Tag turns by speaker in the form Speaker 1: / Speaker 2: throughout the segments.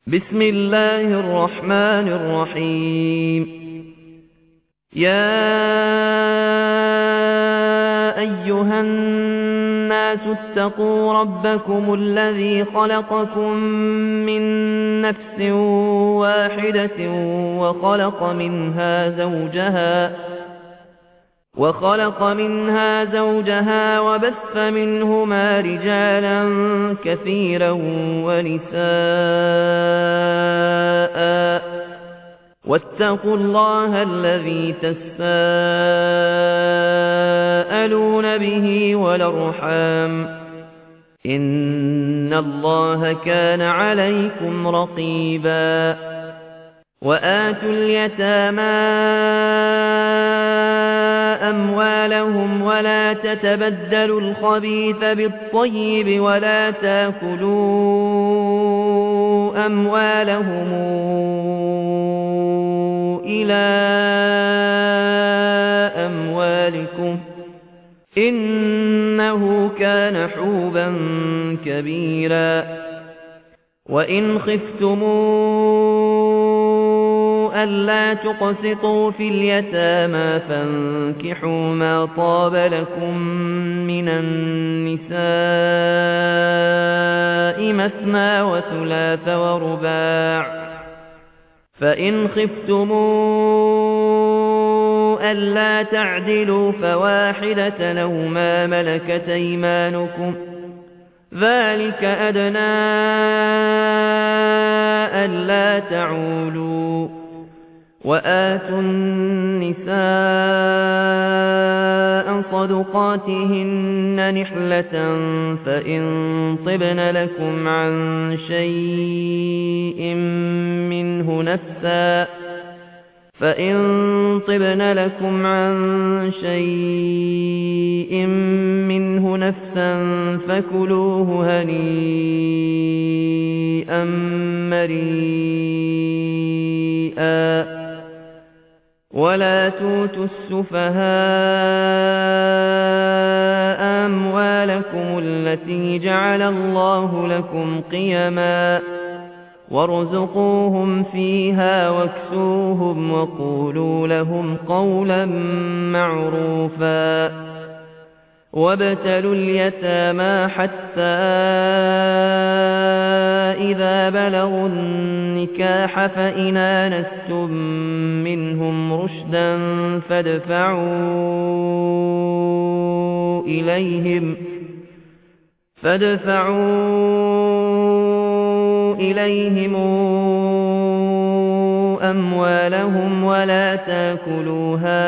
Speaker 1: بسم الله الرحمن الرحيم. يا أيها الناس اتقوا ربكم الذي خلقكم من نفس واحدة وخلق منها زوجها وبث منهما رجالا كثيرا ونساء، واتقوا الله الذي تساءلون به والأرحام، إن الله كان عليكم رقيبا. وآتوا اليتامى أموالهم ولا تتبدلوا الخبيث بالطيب ولا تاكلوا أموالهم إلى أموالكم إنه كان حوبا كبيرا. وإن خفتموا ألا تقسطوا في اليتامى فانكحوا ما طاب لكم من النساء مثنى وثلاث ورباع، فإن خفتموا ألا تعدلوا فواحدة أو ما ملكت أيمانكم، ذلك أدنى ألا تعولوا. وآتوا النساء صدقاتهن نحلة، فإن طبن لكم عن شيء منه نفسا فكلوه هنيئا مريئا. ولا تؤتوا السفهاء أموالكم التي جعل الله لكم قيما، وارزقوهم فيها واكسوهم وقولوا لهم قولا معروفا. وابتلوا اليتامى حتى إذا بلغوا النكاح فإن آنستم منهم رشدا فادفعوا إليهم أموالهم ولا تاكلوها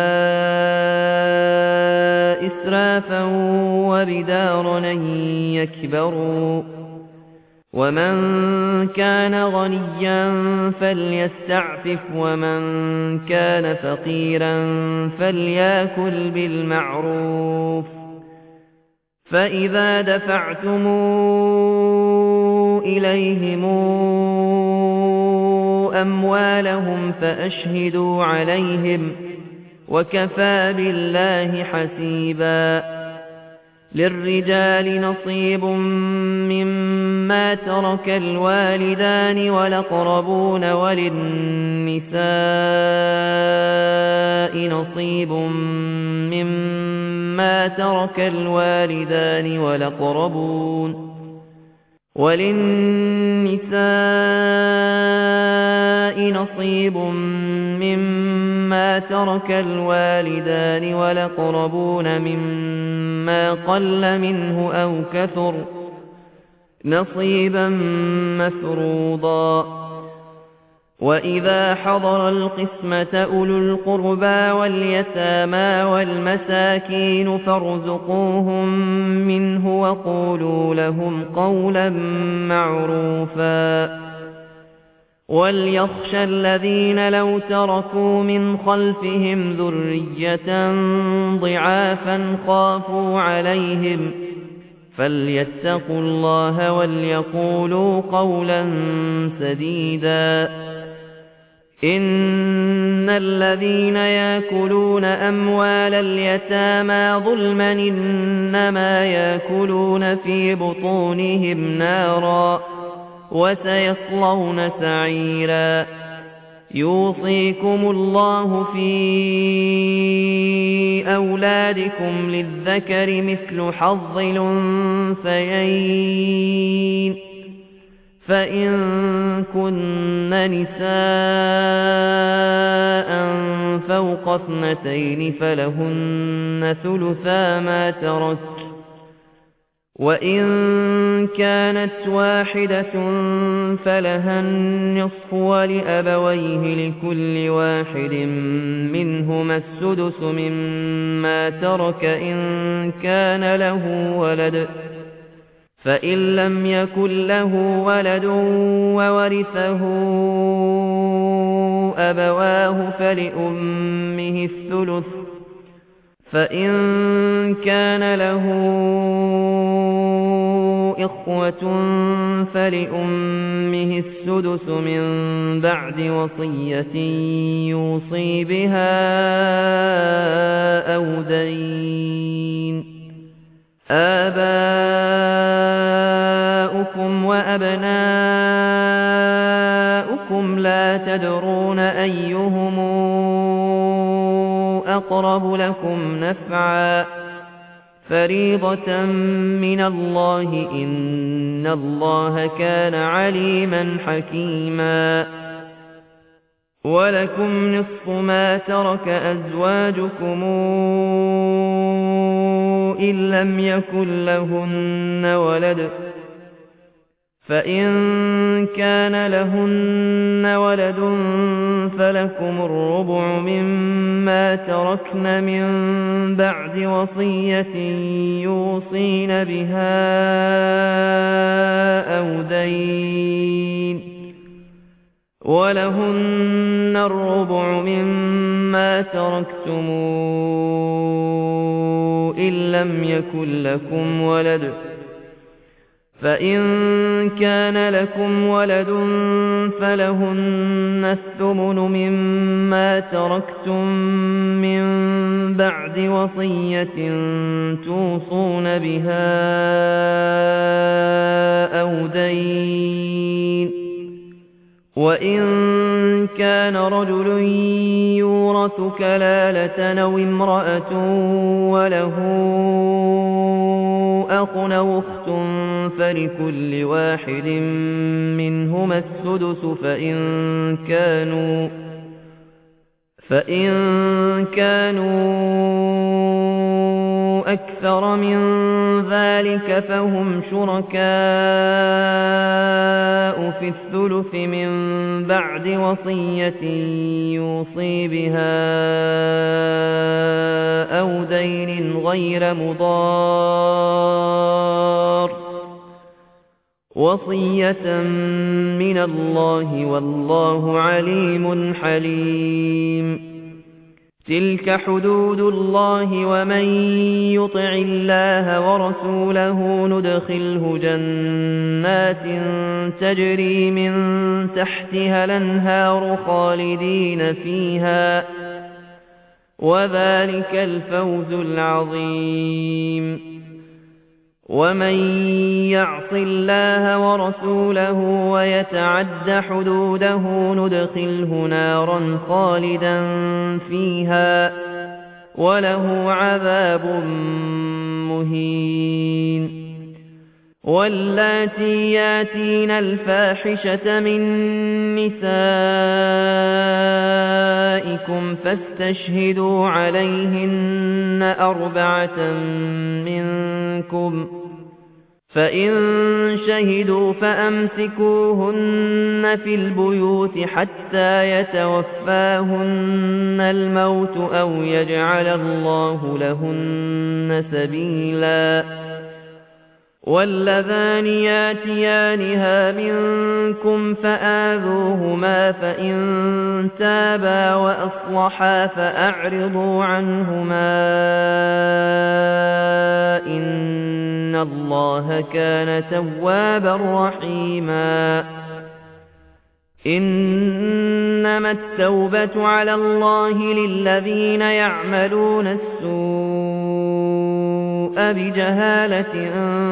Speaker 1: إسرافا وبدارا أن يكبروا. ومن كان غنيا فليستعفف، ومن كان فقيرا فليأكل بالمعروف. فإذا دفعتم إليهم أموالهم فأشهدوا عليهم، وكفى بالله حسيبا. للرجال نصيب مما ترك الوالدان والأقربون، وللنساء نصيب مما ترك الوالدان والأقربون مما قل منه أو كثر، نصيبا مفروضا. وإذا حضر القسمة أولو القربى واليتامى والمساكين فارزقوهم منه وقولوا لهم قولا معروفا. وليخشى الذين لو تركوا من خلفهم ذرية ضعافا خافوا عليهم فليتقوا الله وليقولوا قولا سديدا. إن الذين يأكلون أموال اليتامى ظلما إنما يأكلون في بطونهم نارا وسيصلون سعيرا يوصيكم الله في أولادكم للذكر مثل حظ الأنثيين فإن كن نساء فوق 2 فلهن ثلثا ما ترك وإن كانت واحدة فلها النصف ولأبويه لكل واحد منهما السدس مما ترك إن كان له ولد فإن لم يكن له ولد وورثه أبواه فلأمه الثلث فإن كان له إخوة فلأمه السدس من بعد وصية يوصي بها أو دين آباؤكم وأبناؤكم لا تدرون أيهم أقرب لكم نفعا فريضة من الله إن الله كان عليما حكيما ولكم نصف ما ترك أزواجكم إن لم يكن لهن ولد فإن كان لهن ولد فلكم الربع مما تركن من بعد وصية يوصين بها أو دين ولهن الربع مما تركتم إن لم يكن لكم ولد فإن كان لكم ولد فلهن الثمن مما تركتم من بعد وصية توصون بها أو دين وإن كان رجل يورث كلالة أو امرأة وله أخ أو أخت فلكل واحد منهما السدس فإن كانوا أكثر من ذلك فهم شركاء في الثلث من بعد وصية يوصي بها أو دين غير مضار وصية من الله والله عليم حليم تلك حدود الله ومن يطع الله ورسوله ندخله جنات تجري من تحتها الأنهار خالدين فيها وذلك الفوز العظيم ومن يعص الله ورسوله ويتعد حدوده ندخله نارا خالدا فيها وله عذاب مهين واللاتي ياتين الفاحشة من نسائكم فاستشهدوا عليهن 4 منكم فإن شهدوا فأمسكوهن في البيوت حتى يتوفاهن الموت أو يجعل الله لهن سبيلا واللذان ياتيانها منكم فآذوهما فإن تابا وأصلحا فأعرضوا عنهما إن الله كان توابا رحيما إنما التوبة على الله للذين يعملون السوء بجهالة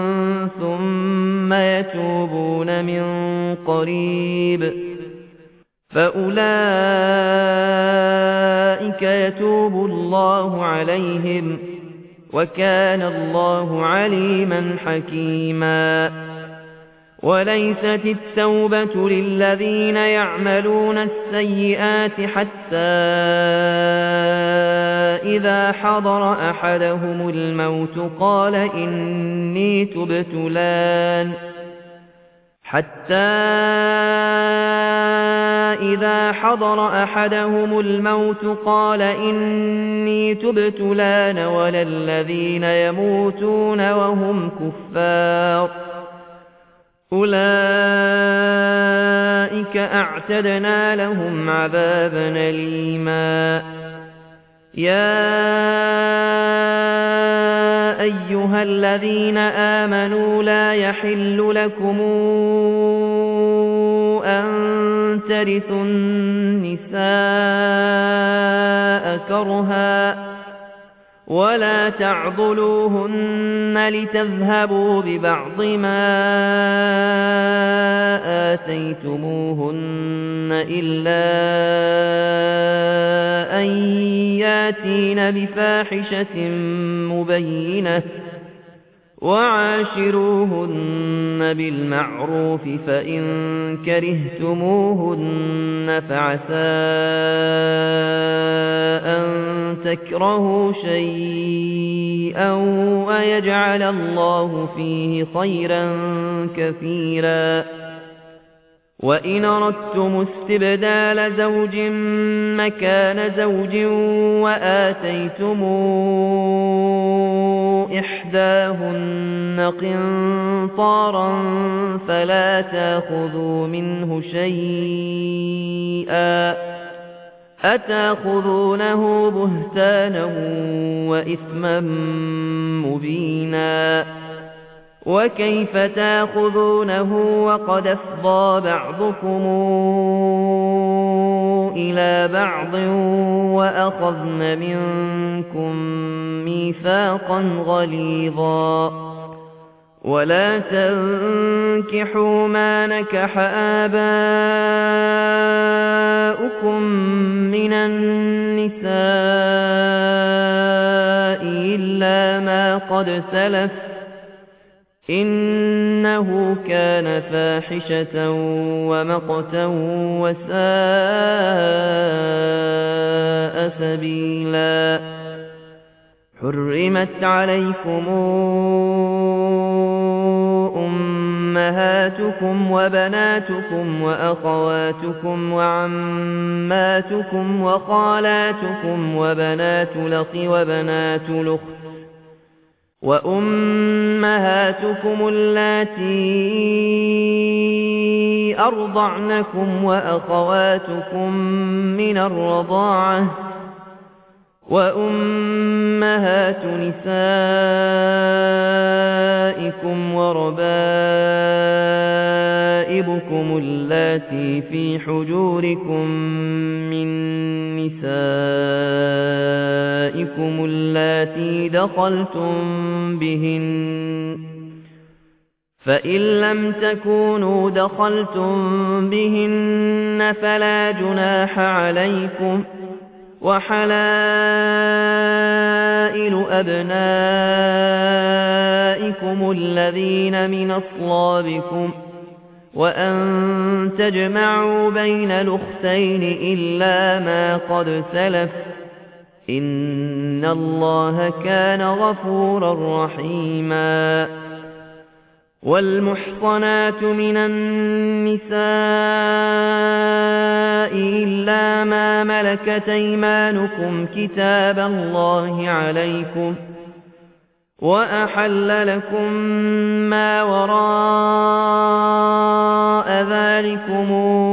Speaker 1: ثم يتوبون من قريب فأولئك يتوب الله عليهم وكان الله عليما حكيما وليست التوبة للذين يعملون السيئات حتى إذا حضر أحدهم الموت قال إني تبت الآن ولا الذين يموتون وهم كفار أولئك أعتدنا لهم عذابا أليما يا أيها الذين آمنوا لا يحل لكم أن ترثوا النساء كرها ولا تعضلوهن لتذهبوا ببعض ما آتيتموهن إلا أن ياتين بفاحشة مبينة وعاشروهن بالمعروف فإن كرهتموهن فعسى أن تكرهوا شيئا ويجعل الله فيه خيرا كثيرا وإن أردتم استبدال زوج مكان زوج وآتيتم إحداهن قنطارا فلا تأخذوا منه شيئا أتأخذونه بهتانا وإثما مبينا وكيف تأخذونه وقد أفضى بعضكم إلى بعض وأخذن منكم ميثاقا غليظا ولا تنكحوا ما نكح آباؤكم من النساء إلا ما قد سلف إنه كان فاحشة ومقتا وساء سبيلا حرمت عليكم أمهاتكم وبناتكم وأخواتكم وعماتكم وخالاتكم وبنات الأخ وبنات الأخت وأمهاتكم اللاتي أرضعنكم وأخواتكم من الرضاعة وأمهات نسائكم وربائبكم اللاتي في حجوركم من نسائكم اللاتي دخلتم بهن فإن لم تكونوا دخلتم بهن فلا جناح عليكم وحلائل أبنائكم الذين من أصلابكم وأن تجمعوا بين الأختين إلا ما قد سلف إن الله كان غفورا رحيما والمحصنات من النساء إلا ما ملكت أيمانكم كتاب الله عليكم وأحل لكم ما وراء ذلكم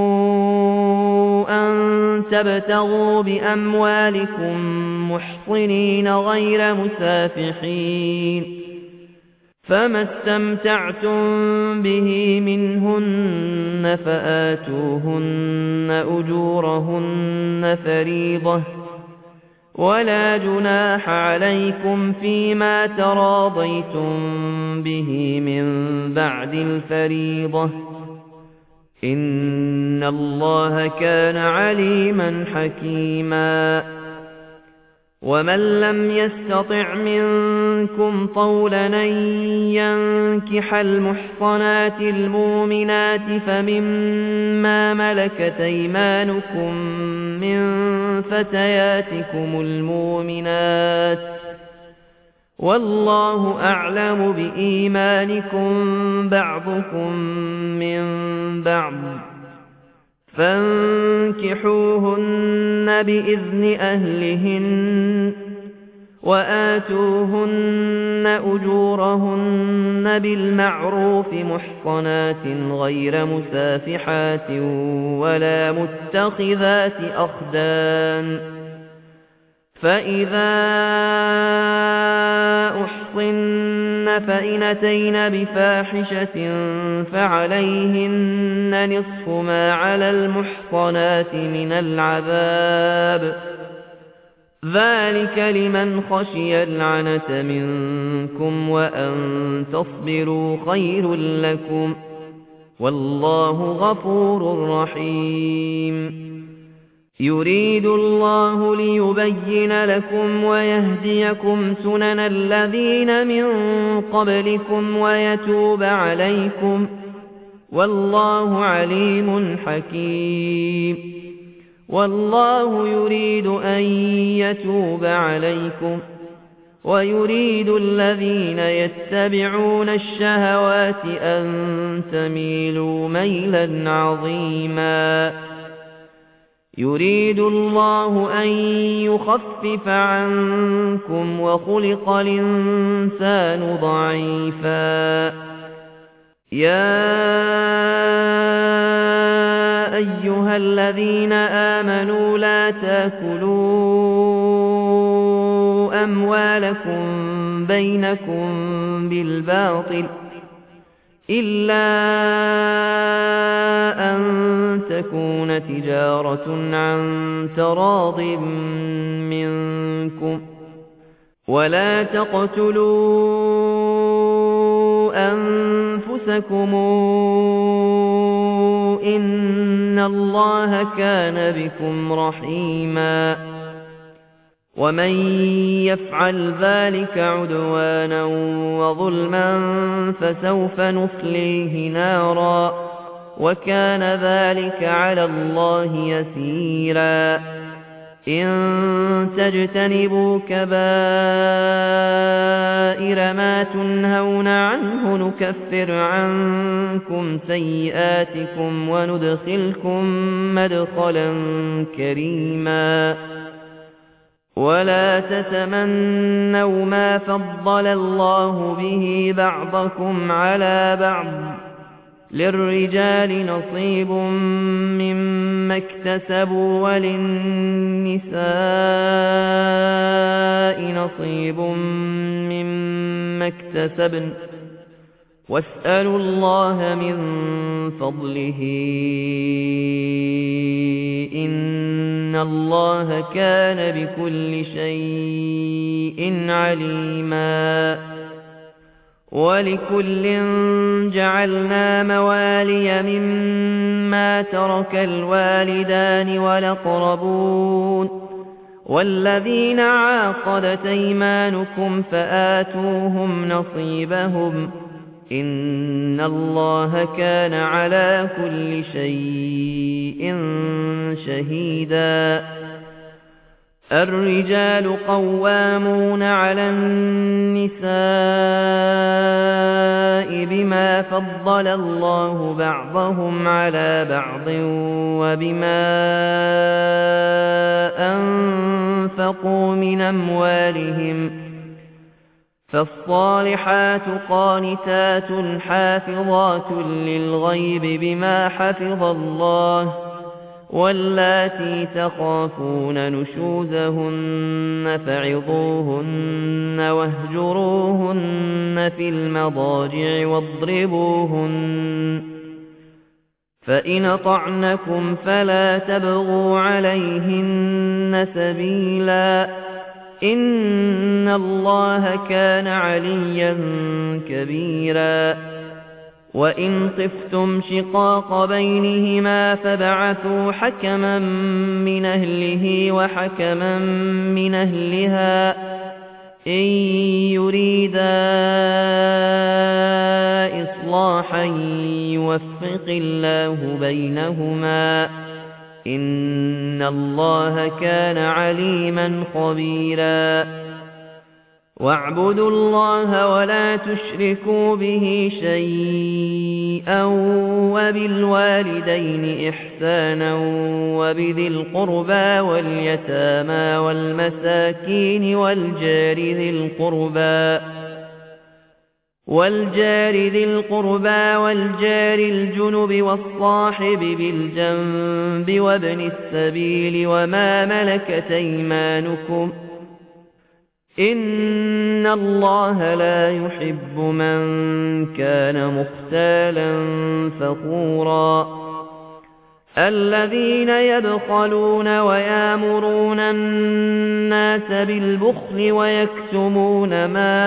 Speaker 1: أن تبتغوا بأموالكم محصنين غير مسافحين فما استمتعتم به منهن فآتوهن أجورهن فريضة ولا جناح عليكم فيما تراضيتم به من بعد الفريضة إن الله كان عليما حكيما ومن لم يستطع منكم طولا أن ينكح المحصنات المؤمنات فمما ملكت أيمانكم من فتياتكم المؤمنات والله أعلم بإيمانكم بعضكم من بعض فانكحوهن بإذن أهلهن وآتوهن أجورهن بالمعروف محصنات غير مسافحات ولا متخذات أخدان فإذا أحصن فإن أتين بفاحشة فعليهن نصف ما على المحصنات من العذاب ذلك لمن خشي العنة منكم وأن تصبروا خير لكم والله غفور رحيم يريد الله ليبين لكم ويهديكم سنن الذين من قبلكم ويتوب عليكم والله عليم حكيم والله يريد أن يتوب عليكم ويريد الذين يتبعون الشهوات أن تميلوا ميلا عظيما يريد الله أن يخفف عنكم وخلق الإنسان ضعيفا يا أيها الذين آمنوا لا تأكلوا أموالكم بينكم بالباطل إلا أن تكون تجارة عن تراض منكم ولا تقتلوا أنفسكم إن الله كان بكم رحيما ومن يفعل ذلك عدوانا وظلما فسوف نصليه نارا وكان ذلك على الله يسيرا إن تجتنبوا كبائر ما تنهون عنه نكفر عنكم سيئاتكم وندخلكم مدخلا كريما ولا تتمنوا ما فضل الله به بعضكم على بعض للرجال نصيب مما اكتسبوا وللنساء نصيب مما اكتسبن واسألوا الله من فضله إن الله كان بكل شيء عليما ولكل جعلنا موالي مما ترك الوالدان والأقربون والذين عاقدت أيمانكم فآتوهم نصيبهم إن الله كان على كل شيء شهيدا الرجال قوامون على النساء بما فضل الله بعضهم على بعض وبما أنفقوا من أموالهم فالصالحات قانتات حافظات للغيب بما حفظ الله واللاتي تخافون نشوزهن فعظوهن واهجروهن في المضاجع فإن أطعنكم فلا تبغوا عليهن سبيلا إن الله كان عليا كبيرا وإن خفتم شقاق بينهما فابعثوا حكما من أهله وحكما من أهلها إن يريدا إصلاحا يوفق الله بينهما إن الله كان عليما خبيرا واعبدوا الله ولا تشركوا به شيئا وبالوالدين إحسانا وبذي القربى واليتامى والمساكين والجار ذي القربى والجار الجنب والصاحب بالجنب وابن السبيل وما ملكت أيمانكم إن الله لا يحب من كان مختالا فخورا الذين يبخلون ويامرون الناس بالبخل ويكتمون ما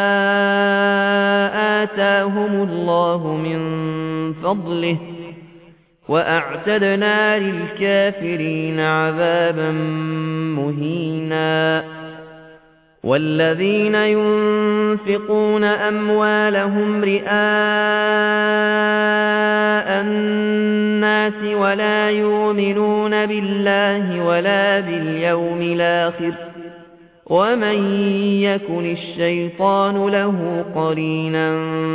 Speaker 1: آتاهم الله من فضله وأعتدنا للكافرين عذابا مهينا والذين ينفقون أموالهم رئاء الناس ولا يؤمنون بالله ولا باليوم الآخر ومن يكن الشيطان له قرينا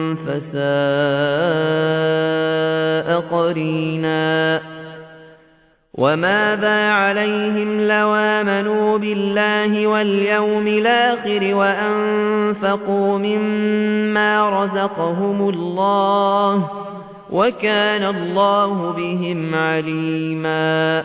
Speaker 1: فساء قرينا وماذا عليهم لو آمنوا بالله واليوم الآخر وأنفقوا مما رزقهم الله وكان الله بهم عليما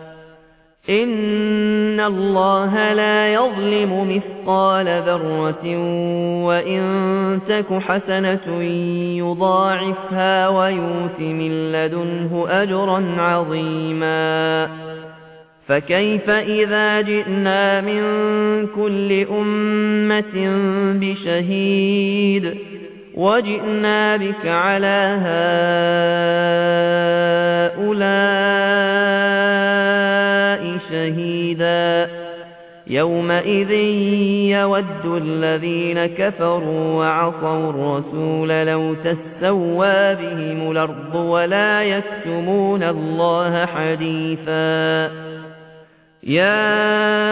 Speaker 1: إن الله لا يظلم مثقال ذرة وإن تك حسنة يضاعفها ويؤت من لدنه أجرا عظيما فكيف إذا جئنا من كل أمة بشهيد وجئنا بك على هؤلاء شهيدا يومئذ يود الذين كفروا وعصوا الرسول لو تسوى بهم الأرض ولا يكتمون الله حديثا يا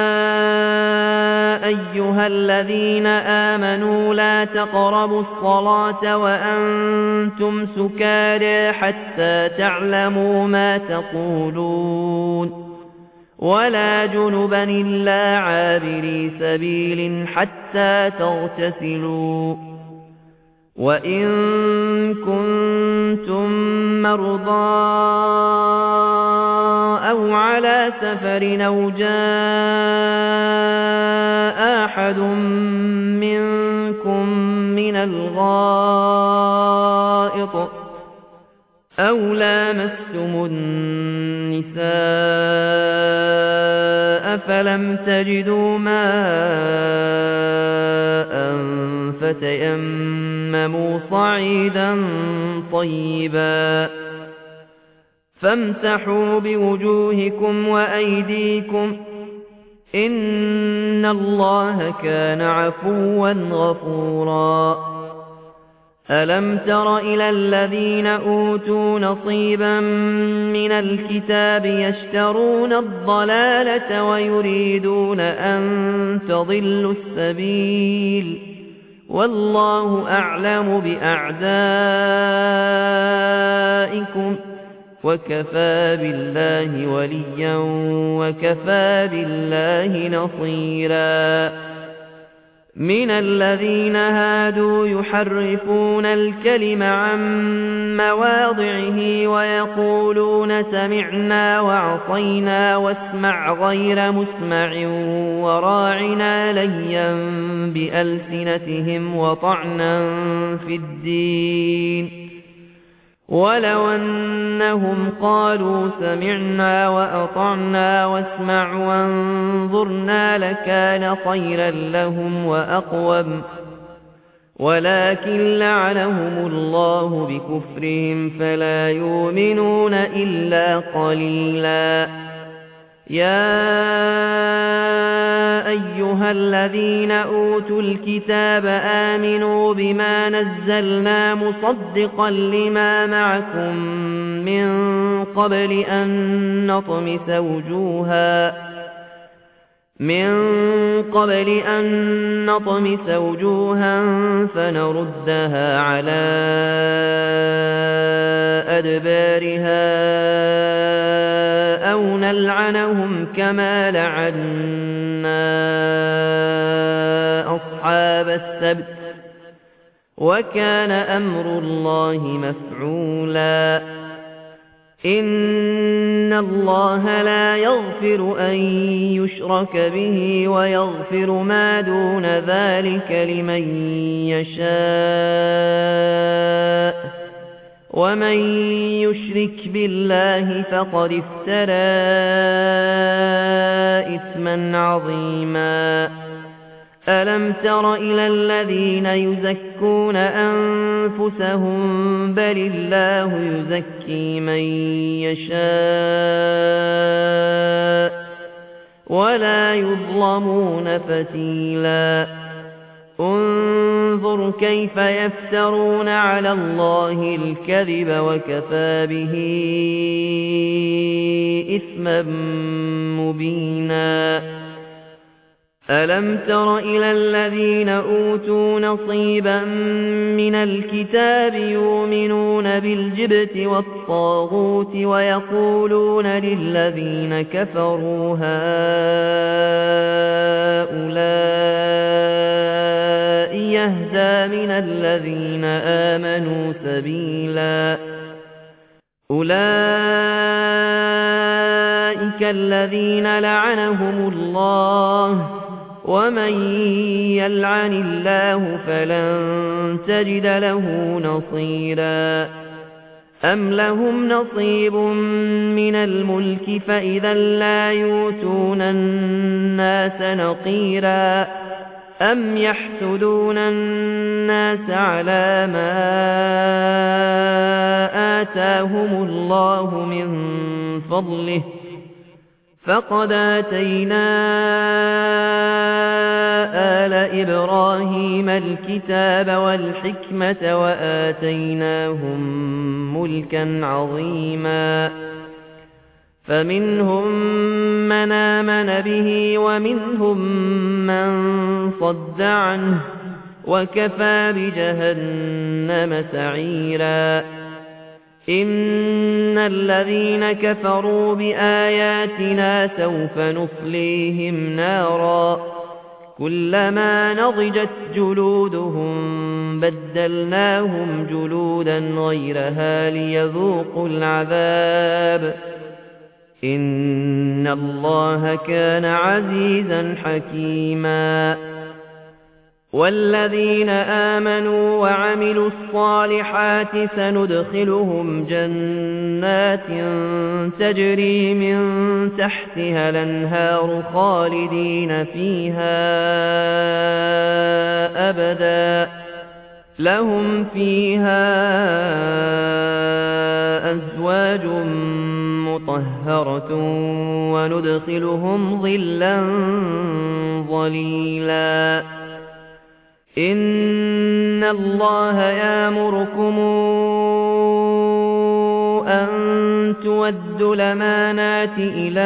Speaker 1: أيها الذين آمنوا لا تقربوا الصلاة وأنتم سكارى حتى تعلموا ما تقولون ولا جنبا إلا عابري سبيل حتى تغتسلوا وإن كنتم مرضى أو على سفر أو جاء أحد منكم من الغائط أو لامستم النساء فلم تجدوا ماء فتيمموا صعيدا طيبا فامسحوا بوجوهكم وأيديكم إن الله كان عفوا غفورا ألم تر إلى الذين أوتوا نصيبا من الكتاب يشترون الضلالة ويريدون أن تضلوا السبيل والله أعلم بأعدائكم وكفى بالله وليا وكفى بالله نصيرا من الذين هادوا يحرفون الكلم عن مواضعه ويقولون سمعنا وعصينا واسمع غير مسمع وراعنا ليا بألسنتهم وطعنا في الدين ولو أنهم قالوا سمعنا وأطعنا واسمع وانظرنا لكان خيرا لهم وأقوم، ولكن لعنهم الله بكفرهم فلا يؤمنون إلا قليلا. يا أيها الذين أوتوا الكتاب آمنوا بما نزلنا مصدقا لما معكم من قبل أن نطمس وجوها فنردها على أدبارها أو نلعنهم كما لعنا أصحاب السبت، وكان أمر الله مفعولا. إن الله لا يغفر أن يشرك به ويغفر ما دون ذلك لمن يشاء، ومن يشرك بالله فقد افترى إثما عظيما. ألم تر إلى الذين يزكون أنفسهم بل الله يزكي من يشاء ولا يظلمون فتيلا. انظر كيف يفترون على الله الكذب وكفى به إثما مبينا. ألم تر إلى الذين أوتوا نصيبا من الكتاب يؤمنون بالجبت والطاغوت ويقولون للذين كفروا هؤلاء يهدى من الذين آمنوا سبيلا. أولئك الذين لعنهم الله، ومن يلعن الله فلن تجد له نصيرا. أم لهم نصيب من الملك فإذا لا يؤتون الناس نقيرا. أم يحسدون الناس على ما آتاهم الله من فضله، فقد آتينا آل إبراهيم الكتاب والحكمة وآتيناهم ملكا عظيما. فمنهم من آمن به ومنهم من صد عنه، وكفى بجهنم سعيرا. إن الذين كفروا بآياتنا سوف نصليهم نارا كلما نضجت جلودهم بدلناهم جلودا غيرها ليذوقوا العذاب. إن الله كان عزيزا حكيما. والذين آمنوا وعملوا الصالحات سندخلهم جنات تجري من تحتها الأنهار خالدين فيها أبدا، لهم فيها أزواج مطهرة وندخلهم ظلا ظليلا. إن الله يأمركم أن تودوا الأمانات إلى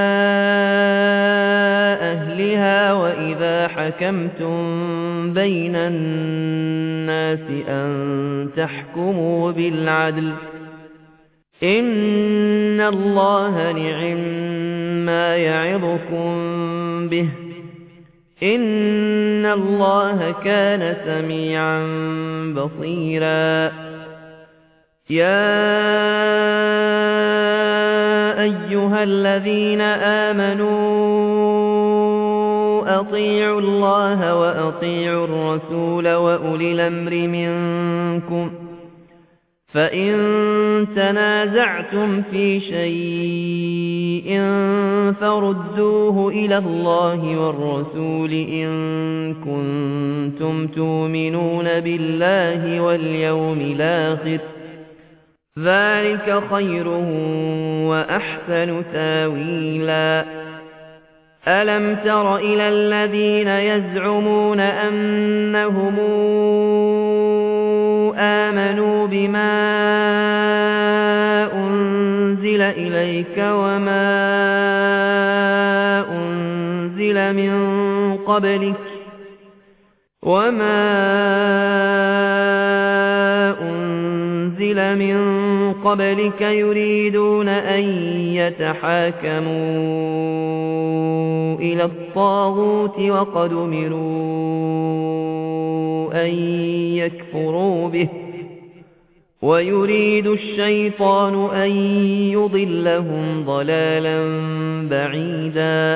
Speaker 1: أهلها وإذا حكمتم بين الناس أن تحكموا بالعدل. إن الله نعم يعظكم به. إن الله كان سميعا بصيرا. يا أيها الذين آمنوا أطيعوا الله وأطيعوا الرسول وأولي الأمر منكم، فإن تنازعتم في شيء فردوه إلى الله والرسول إن كنتم تؤمنون بالله واليوم الآخر ذلك خير وأحسن تاويلا ألم تر إلى الذين يزعمون أنهم آمنوا بما أنزل إليك وما أنزل من قبلك يريدون أن يتحاكموا إلى الطاغوت وقد أمروا أن يكفروا به ويريد الشيطان أن يضلهم ضلالا بعيدا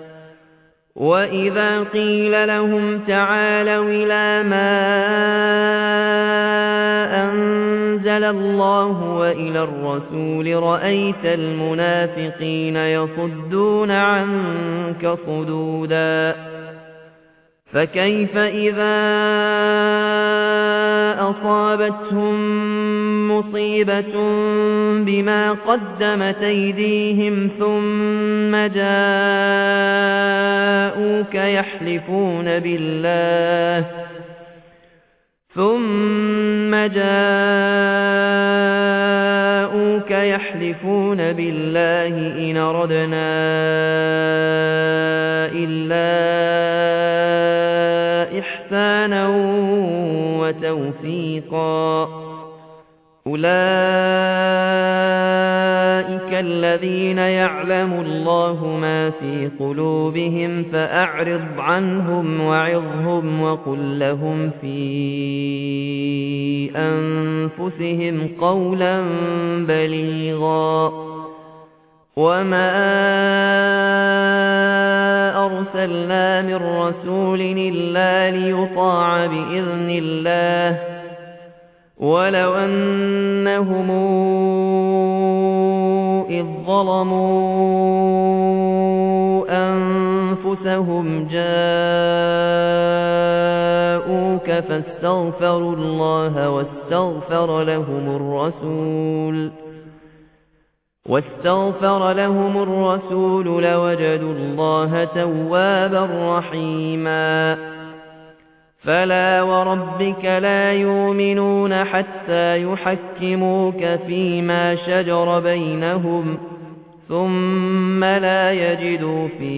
Speaker 1: وإذا قيل لهم تعالوا إلى ما أنزل الله وإلى الرسول رأيت المنافقين يصدون عنك صدودا فكيف إذا أصابتهم مصيبة بما قدمت أيديهم ثم جاءوك يحلفون بالله إن أردنا إلا إحسانا وتوفيقا أولئك الذين يعلم الله ما في قلوبهم فأعرض عنهم وعظهم وقل لهم في أنفسهم قولا بليغا وما أرسلنا من رسول إلا ليطاع بإذن الله ولو أنهم إذ ظلموا أنفسهم جاءوك فاستغفروا الله واستغفر لهم الرسول لوجدوا الله توابا رحيما فلا وربك لا يؤمنون حتى يحكموك فيما شجر بينهم ثم لا يجدوا في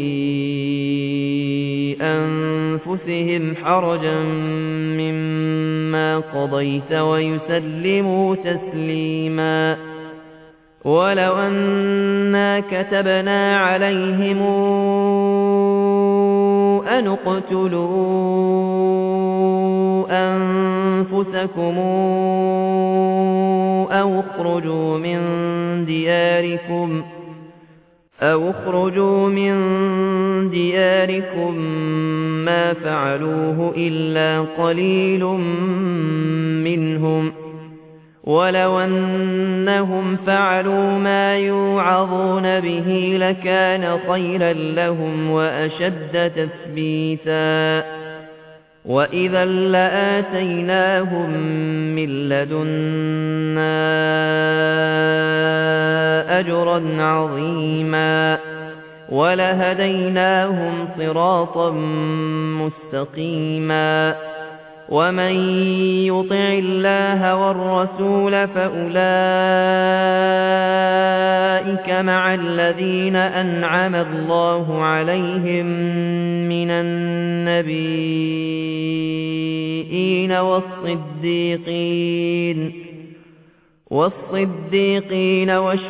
Speaker 1: أنفسهم حرجا مما قضيت ويسلموا تسليما ولو أنا كتبنا عليهم أن اقتلوا أنفسكم أو اخرجوا من دياركم ما فعلوه إلا قليل منهم ولو أنهم فعلوا ما يوعظون به لكان خيرا لهم وأشد تثبيتا وإذا لآتيناهم من لدنا أجرا عظيما ولهديناهم صراطا مستقيما ومن يطع الله والرسول فأولئك مع الذين أنعم الله عليهم من النبيين والصديقين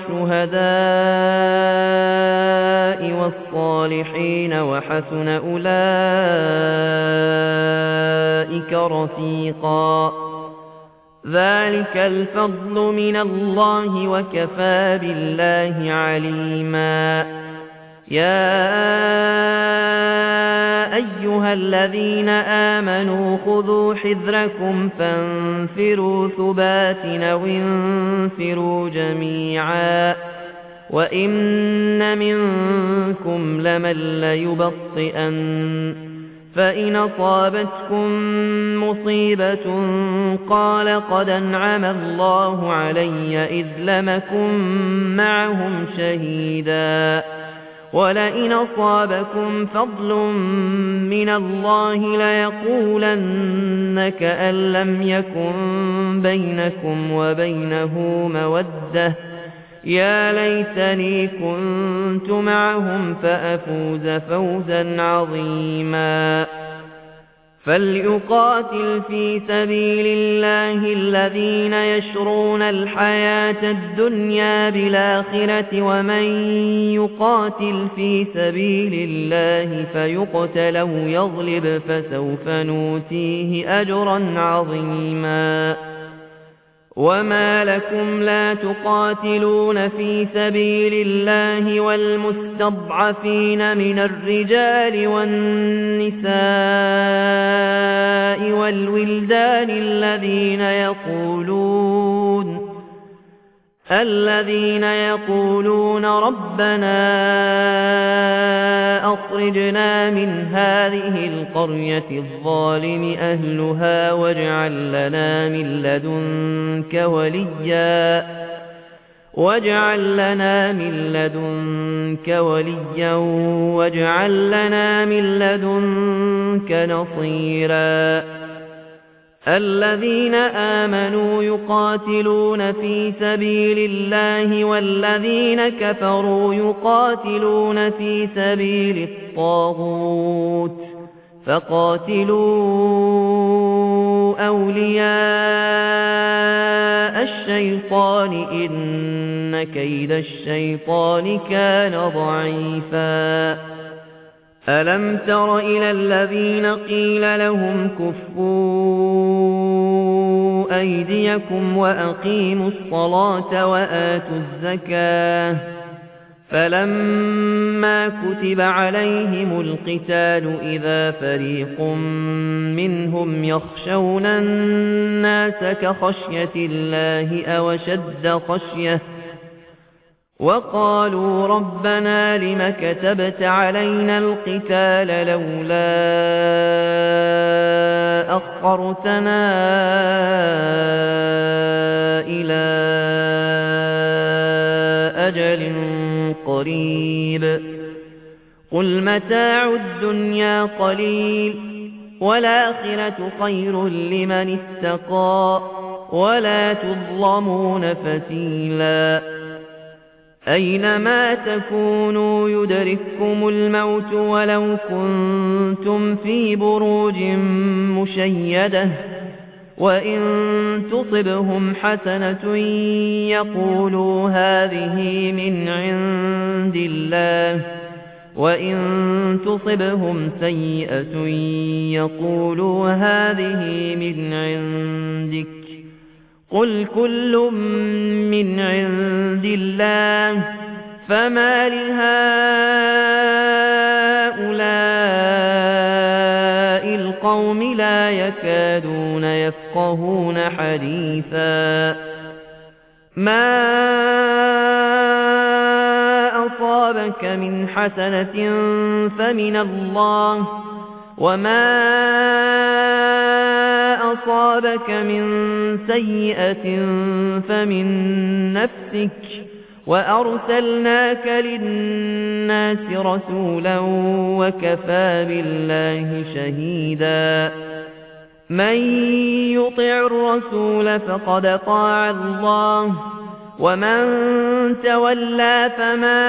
Speaker 1: والشهداء والصالحين وحسن أولئك رفيقا ذلك الفضل من الله وكفى بالله عليما يا أيها الذين آمنوا خذوا حذركم فانفروا ثبات أو انفروا جميعا وإن منكم لمن ليبطئن فإن أصابتكم مصيبة قال قد أنعم الله علي إذ لم أكن معهم شهيدا ولئن أصابكم فضل من الله ليقولن كأن لم يكن بينكم وبينه مودة يا ليتني كنت معهم فأفوز فوزا عظيما فليقاتل في سبيل الله الذين يشرون الحياة الدنيا بالآخرة ومن يقاتل في سبيل الله فيقتل أو يغلب فسوف نؤتيه أجرا عظيما وما لكم لا تقاتلون في سبيل الله والمستضعفين من الرجال والنساء والولدان الذين يقولون ربنا أخرجنا من هذه القرية الظالم أهلها واجعل لنا من لدنك وليا واجعل لنا من لدنك نصيرا الذين آمنوا يقاتلون في سبيل الله والذين كفروا يقاتلون في سبيل الطاغوت فقاتلوا أولياء الشيطان إن كيد الشيطان كان ضعيفا ألم تر إلى الذين قيل لهم كفوا أيديكم وأقيموا الصلاة وآتوا الزكاة فلما كتب عليهم القتال إذا فريق منهم يخشون الناس كخشية الله أو أشد خشية وقالوا ربنا لم كتبت علينا القتال لولا أخرتنا إلى أجل قريب قل متاع الدنيا قليل والآخرة خير لمن اتقى ولا تظلمون فتيلا أينما تكونوا يدرككم الموت ولو كنتم في بروج مشيدة وإن تصبهم حسنة يقولوا هذه من عند الله وإن تصبهم سيئة يقولوا هذه من عندك قل كل من عند الله فما لهؤلاء القوم لا يكادون يفقهون حديثا ما أصابك من حسنة فمن الله وما أصابك من سيئة فمن نفسك وأرسلناك للناس رسولا وكفى بالله شهيدا من يطع الرسول فقد طاع الله ومن تولى فما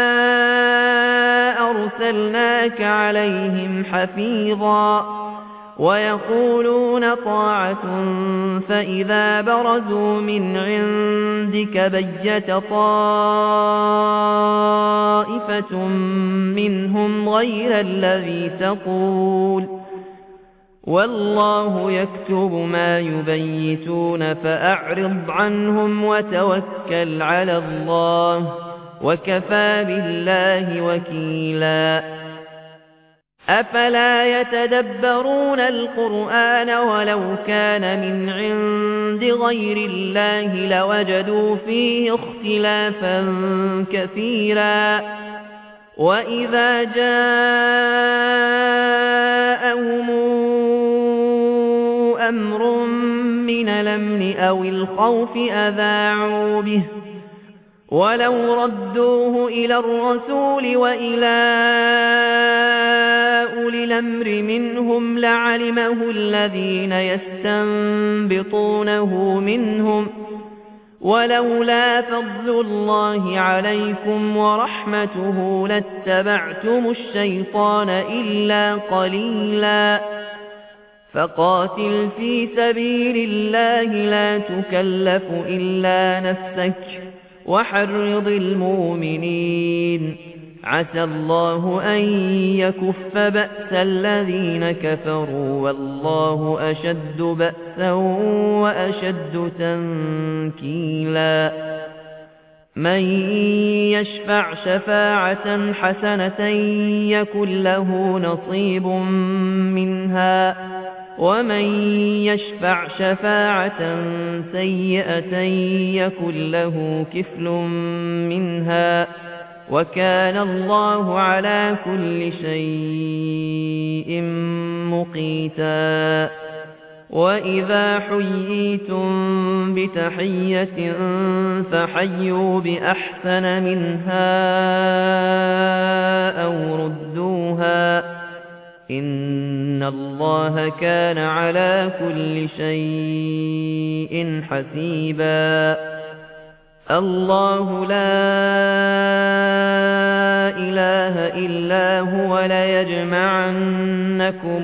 Speaker 1: أرسلناك عليهم حفيظا ويقولون طاعة فإذا برزوا من عندك بيت طائفة منهم غير الذي تقول والله يكتب ما يبيتون فأعرض عنهم وتوكل على الله وكفى بالله وكيلا أفلا يتدبرون القرآن ولو كان من عند غير الله لوجدوا فيه اختلافا كثيرا وإذا جاءهم أمر من الأمن أو الخوف أذاعوا به ولو ردوه إلى الرسول وإلى أولي الأمر منهم لعلمه الذين يستنبطونه منهم ولولا فضل الله عليكم ورحمته لاتبعتم الشيطان إلا قليلا فقاتل في سبيل الله لا تكلف إلا نفسك وحرض المؤمنين عسى الله أن يكف بأس الذين كفروا والله أشد بأسا وأشد تنكيلا من يشفع شفاعة حسنة يكن له نصيب منها ومن يشفع شفاعة سيئة يكن له كفل منها وكان الله على كل شيء مقيتا وإذا حييتم بتحية فحيوا بأحسن منها أو ردوها إن الله كان على كل شيء حسيبا الله لا إله إلا هو ليجمعنكم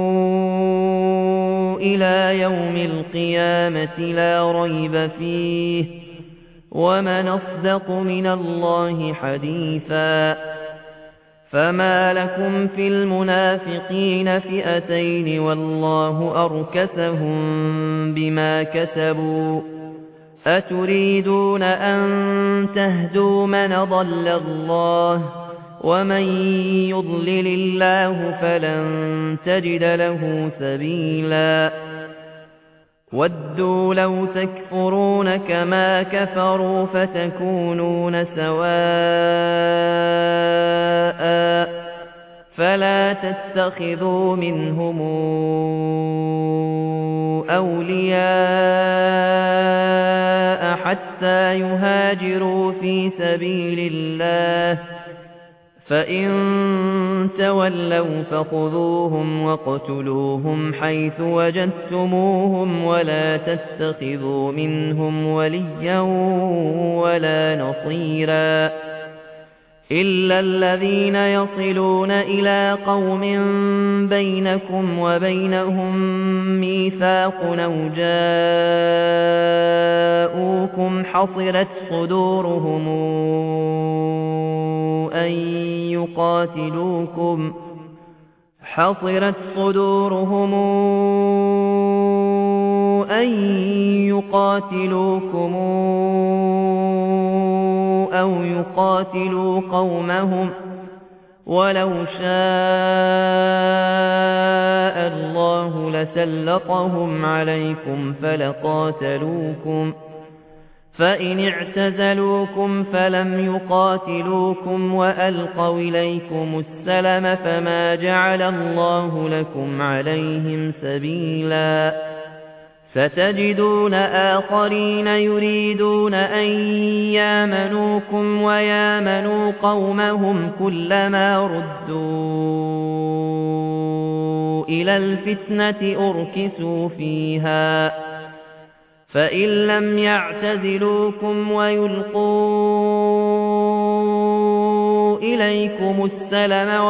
Speaker 1: إلى يوم القيامة لا ريب فيه ومن أصدق من الله حديثا فما لكم في المنافقين فئتين والله أركسهم بما كسبوا أتريدون أن تهدوا من ضل الله ومن يضلل الله فلن تجد له سبيلا ودوا لو تكفرون كما كفروا فتكونون سواء فلا تتخذوا منهم أولياء حتى يهاجروا في سبيل الله فإن تولوا فخذوهم واقتلوهم حيث وجدتموهم ولا تتخذوا منهم وليا ولا نصيرا إلا الذين يصلون إلى قوم بينكم وبينهم ميثاق أو جاءوكم حصرت صدورهم أن يقاتلوكم أو يقاتلوا قومهم ولو شاء الله لسلطهم عليكم فلقاتلوكم فإن اعتزلوكم فلم يقاتلوكم وألقوا إليكم السلم فما جعل الله لكم عليهم سبيلا ستجدون آخرين يريدون أن يامنوكم ويامنوا قومهم كلما ردوا إلى الفتنة أركسوا فيها فإن لم يعتزلوكم ويلقوا إليكم السلم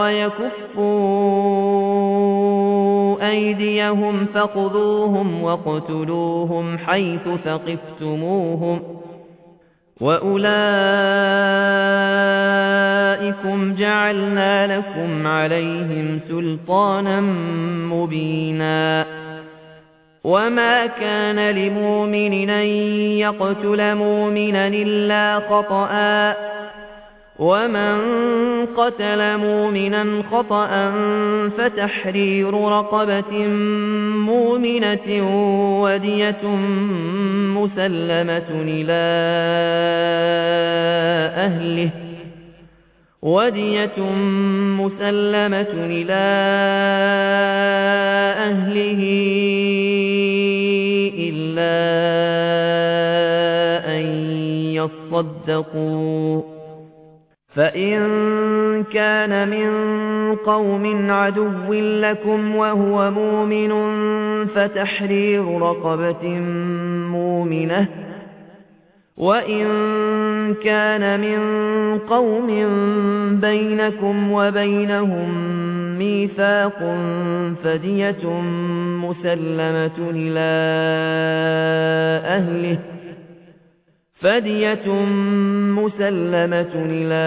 Speaker 1: ويكفوا أيديهم فخذوهم واقتلوهم حيث ثقفتموهم وأولئكم جعلنا لكم عليهم سلطانا مبينا وما كان لمؤمن أن يقتل مؤمنا إلا خطأ ومن قتل مؤمنا خطأ فتحرير رقبة مؤمنة ودية مسلمة إلى أهله إلا أن يصدقوا، فإن كان من قوم عدو لكم وهو مؤمن فتحرير رقبة مؤمنة، وإن كان من قوم بينكم وبينهم ميثاق فدية مسلمة إلى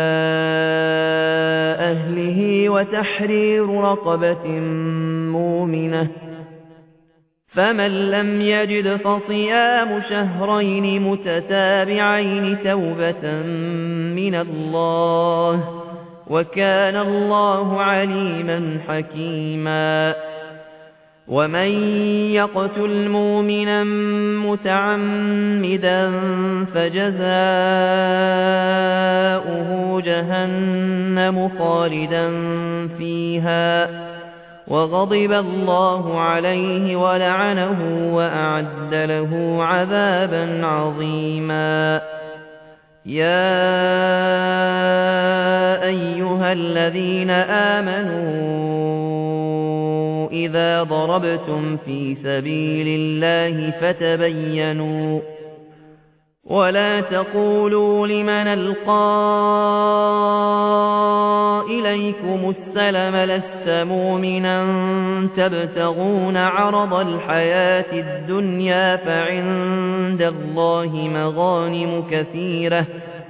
Speaker 1: أهله وتحرير رقبة مؤمنة، فمن لم يجد فصيام شهرين متتابعين توبة من الله، وكان الله عليما حكيما. ومن يقتل مؤمنا متعمدا فجزاؤه جهنم خالدا فيها وغضب الله عليه ولعنه وأعد له عذابا عظيما. يا أيها الذين آمنوا إذا ضربتم في سبيل الله فتبينوا ولا تقولوا لمن ألقى إليكم السلم لست مؤمنا تبتغون عرض الحياة الدنيا فعند الله مغانم كثيرة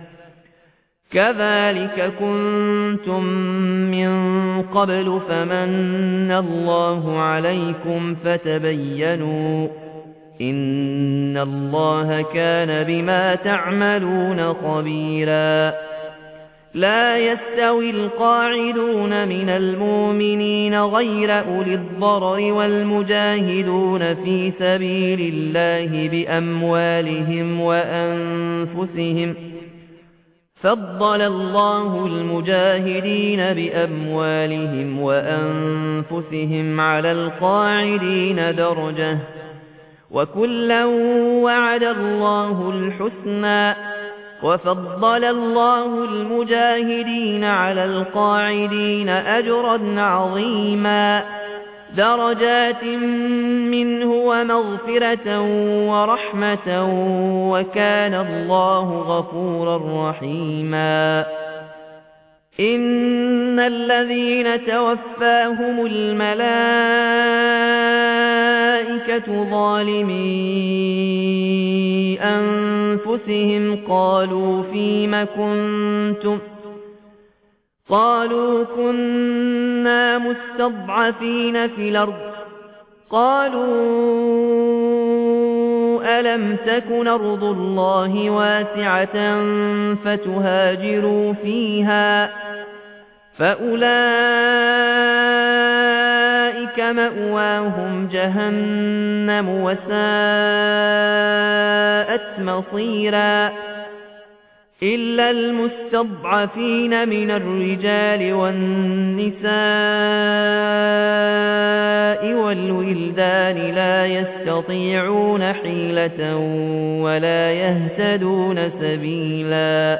Speaker 1: كذلك كنتم من قبل فمن الله عليكم فتبينوا إن الله كان بما تعملون خبيرا. لا يستوي القاعدون من المؤمنين غير أولي الضرر والمجاهدون في سبيل الله بأموالهم وأنفسهم، فضل الله المجاهدين بأموالهم وأنفسهم على القاعدين درجة، وكلا وعد الله الحسنى، وفضل الله المجاهدين على القاعدين أجرا عظيما درجات منه ومغفرة ورحمة وكان الله غفورا رحيما. إن الذين توفاهم الملائكة ظالمي أنفسهم قالوا فيم كنتم قالوا كنا مستضعفين في الأرض قالوا ألم تكن أرض الله واسعة فتهاجروا فيها فأولئك مأواهم جهنم وساءت مصيرا إلا المستضعفين من الرجال والنساء والولدان لا يستطيعون حيلة ولا يهتدون سبيلا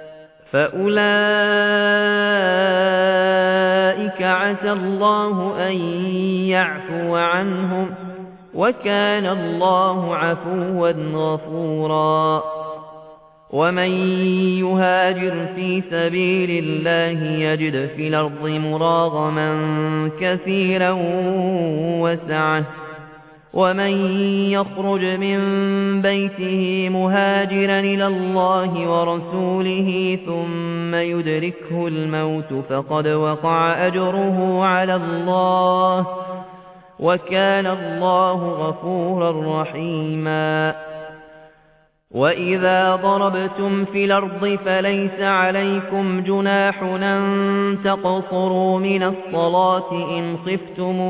Speaker 1: فأولئك عسى الله أن يعفو عنهم وكان الله عفوا غفورا. ومن يهاجر في سبيل الله يجد في الأرض مراغما كثيرا وسعة ومن يخرج من بيته مهاجرا إلى الله ورسوله ثم يدركه الموت فقد وقع أجره على الله وكان الله غفورا رحيما. وَإِذَا ضَرَبْتُمْ فِي الْأَرْضِ فَلَيْسَ عَلَيْكُمْ جُنَاحٌ أَن تَقْصُرُوا مِنَ الصَّلَاةِ إِنْ خِفْتُمْ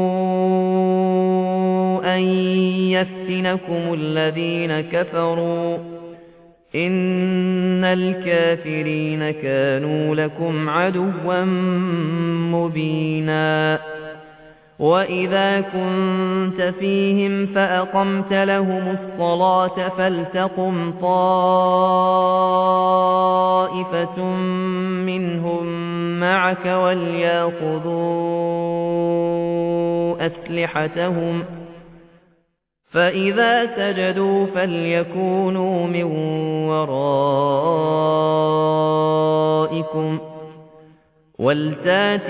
Speaker 1: أَن يَفْتِنَكُمُ الَّذِينَ كَفَرُوا ۚ إِنَّ الْكَافِرِينَ كَانُوا لَكُمْ عَدُوًّا مُّبِينًا وَإِذَا كُنتَ فِيهِمْ فَأَقَمْتَ لَهُمُ الصَّلَاةَ فَلْتَقُمْ طَائِفَةٌ مِّنْهُم مَّعَكَ وَلْيَأْخُذُوا أَسْلِحَتَهُمْ ۖ فَإِذَا سَجَدُوا فَلْيَكُونُوا مِن وَرَائِكُمْ ۖ وَلْتَأْتِ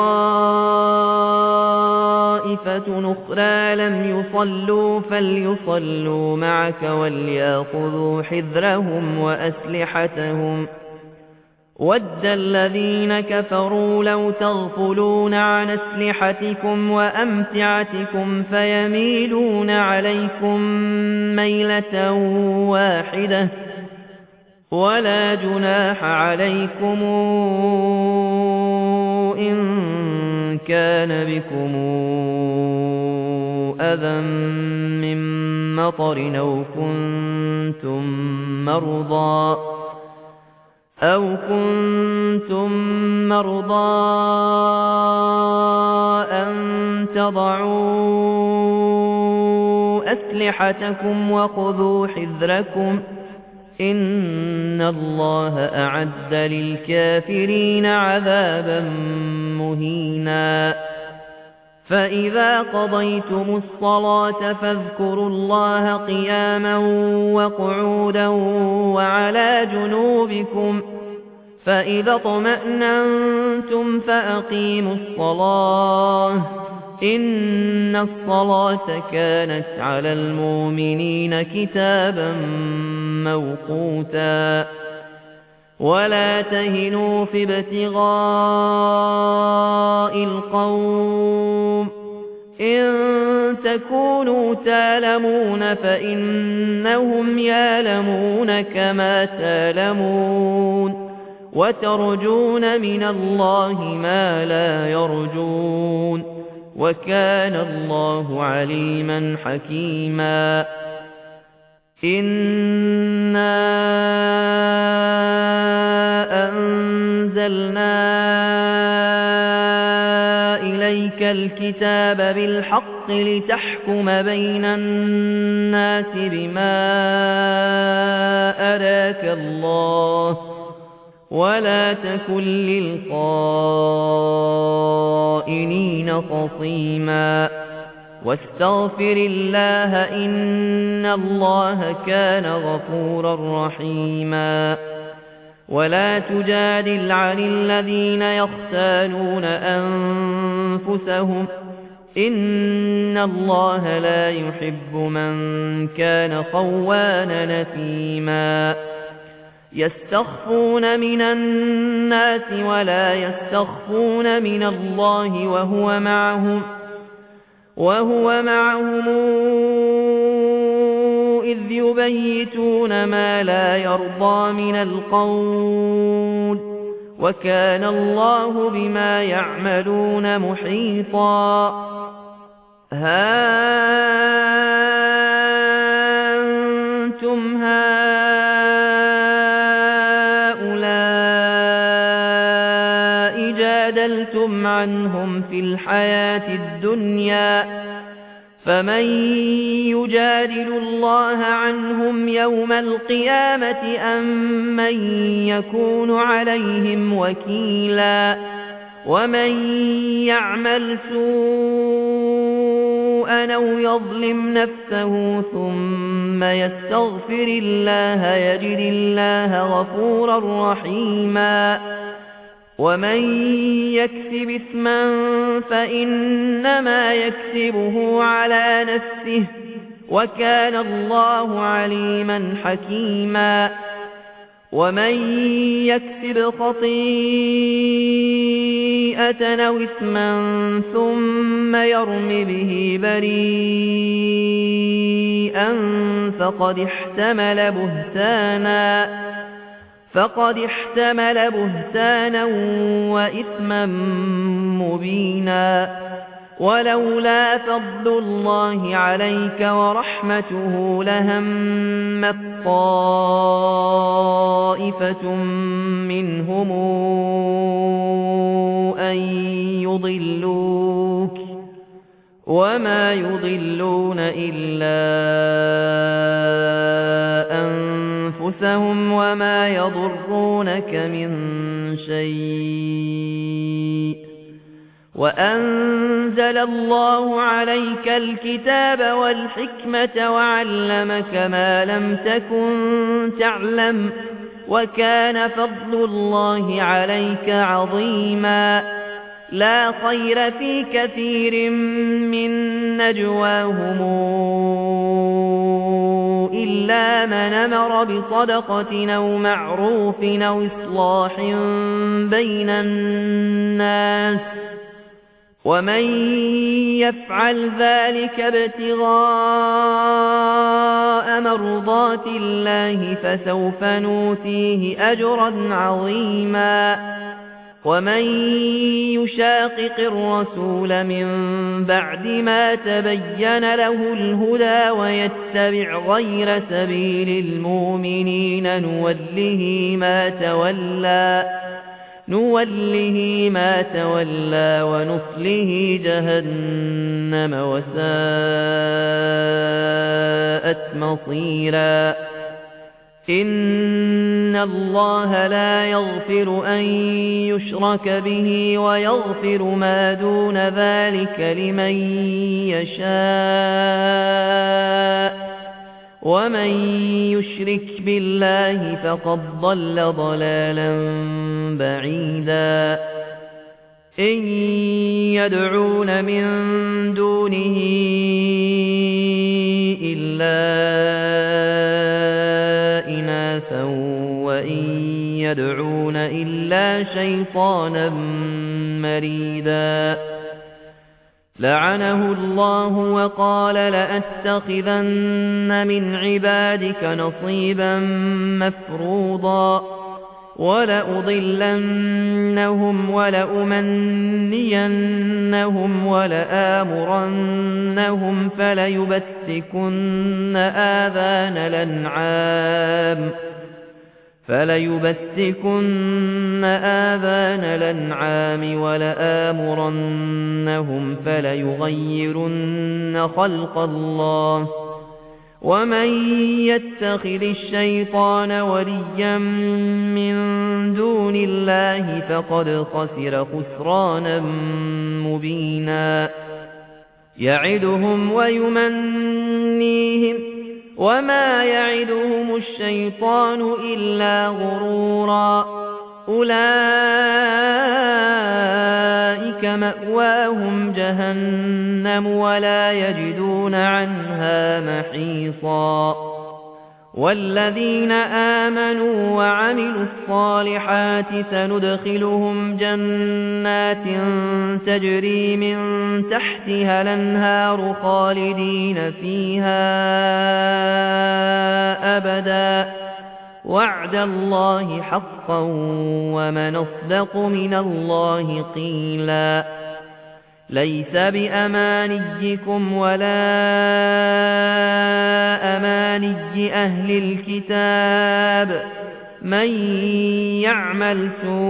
Speaker 1: طَائِفَةٌ أُخْرَىٰ لَمْ يُصَلُّوا فَلْيُصَلُّوا مَعَكَ وَلْيَأْخُذُوا حِذْرَهُمْ وَأَسْلِحَتَهُمْ ۗ وَدَّ الَّذِينَ كَفَرُوا لَوْ تَغْفُلُونَ عَنْ أَسْلِحَتِكُمْ وَأَمْتِعَتِكُمْ فَيَمِيلُونَ عَلَيْكُم مَّيْلَةً وَاحِدَةً ۚ وَلَا جُنَاحَ عَلَيْكُمْ إِن كَانَ بِكُمْ أَذًى مِّن مَّطَرٍ أَوْ كُنتُم مَّرْضَىٰ أَن تَضَعُوا أَسْلِحَتَكُمْ وَخُذُوا حِذْرَكُمْ ۗ إِنَّ اللَّهَ أَعَدَّ لِلْكَافِرِينَ عَذَابًا مُّهِينًا فَإِذَا قَضَيْتُمُ الصَّلَاةَ فَاذْكُرُوا اللَّهَ قِيَامًا وَقُعُودًا وَعَلَىٰ جُنُوبِكُمْ ۚ فَإِذَا اطْمَأْنَنتُمْ فَأَقِيمُوا الصَّلَاةَ ۚ إِنَّ الصَّلَاةَ كَانَتْ عَلَى الْمُؤْمِنِينَ كِتَابًا مَّوْقُوتًا وَلَا تَهِنُوا فِي ابْتِغَاءِ الْقَوْمِ ۖ إِن تَكُونُوا تَأْلَمُونَ فَإِنَّهُمْ يَأْلَمُونَ كَمَا تَأْلَمُونَ وَتَرْجُونَ مِنَ اللَّهِ مَا لَا يَرْجُونَ ۗ وَكَانَ اللَّهُ عَلِيمًا حَكِيمًا إِنَّا أَنزَلْنَا إِلَيْكَ الْكِتَابَ بِالْحَقِّ لِتَحْكُمَ بَيْنَ النَّاسِ بِمَا أَرَاكَ اللَّهُ ۚ وَلَا تَكُن لِّلْخَائِنِينَ خَصِيمًا وَاسْتَغْفِرِ اللَّهَ ۖ إِنَّ اللَّهَ كَانَ غَفُورًا رَّحِيمًا وَلَا تُجَادِلْ عَنِ الَّذِينَ يَخْتَانُونَ أَنفُسَهُمْ ۚ إِنَّ اللَّهَ لَا يُحِبُّ مَن كَانَ خَوَّانًا أَثِيمًا يَسْتَخْفُونَ مِنَ النَّاسِ وَلَا يَسْتَخْفُونَ مِنَ اللَّهِ وَهُوَ مَعَهُمْ إِذْ يُبَيِّتُونَ مَا لَا يَرْضَىٰ مِنَ الْقَوْلِ ۚ وَكَانَ اللَّهُ بِمَا يَعْمَلُونَ مُحِيطًا هَا أَنتُمْ هَٰؤُلَاءِ جَادَلْتُمْ عَنْهُمْ فِي الْحَيَاةِ الدُّنْيَا فَمَن يُجَادِلُ اللَّهَ عَنْهُمْ يَوْمَ الْقِيَامَةِ أَم مَّن يَكُونُ عَلَيْهِمْ وَكِيلًا وَمَن يَعْمَلْ سُوءًا أَوْ يَظْلِمْ نَفْسَهُ ثُمَّ يَسْتَغْفِرِ اللَّهَ يَجِدِ اللَّهَ غَفُورًا رَّحِيمًا وَمَن يَكْسِبْ إِثْمًا فَإِنَّمَا يَكْسِبُهُ عَلَىٰ نَفْسِهِ ۚ وَكَانَ اللَّهُ عَلِيمًا خطيئة أو إثما ثم يرم به بريئا فقد احتمل بهتانا وإثما مبينا. ولولا فضل الله عليك ورحمته لهمت طائفة منهم أن يضلوك وما يضلون إلا أنفسهم وما يضرونك من شيء. وأنزل الله عليك الكتاب والحكمة وعلمك ما لم تكن تعلم وكان فضل الله عليك عظيما. لا خير في كثير من نجواهم إلا من أمر بصدقة أو معروف أو إصلاح بين الناس ومن يفعل ذلك ابتغاء مرضات الله فسوف نؤتيه أجرا عظيما. ومن يشاقق الرسول من بعد ما تبين له الهدى ويتبع غير سبيل المؤمنين نوله ما تولى ونصله جهنم وساءت مصيرا. إن الله لا يغفر أن يشرك به ويغفر ما دون ذلك لمن يشاء ومن يشرك بالله فقد ضل ضلالا بعيدا. إن يدعون من دونه إلا إناثا وإن يدعون إلا شيطانا مريدا. لعنه الله وقال لأتخذن من عبادك نصيبا مفروضا ولأضلنهم ولأمنينهم ولآمرنهم فليبتكن آذان الأنعام ولآمرنهم فليغيرن خلق الله. ومن يتخذ الشيطان وليا من دون الله فقد خسر خسرانا مبينا. يعدهم ويمنيهم وما يعدهم الشيطان إلا غرورا. أولئك مأواهم جهنم ولا يجدون عنها محيصا. والذين آمنوا وعملوا الصالحات سندخلهم جنات تجري من تحتها الأنهار خالدين فيها أبدا وعد الله حقا ومن أصدق من الله قيلا. ليس بأمانيكم ولا أماني أهل الكتاب من يعمل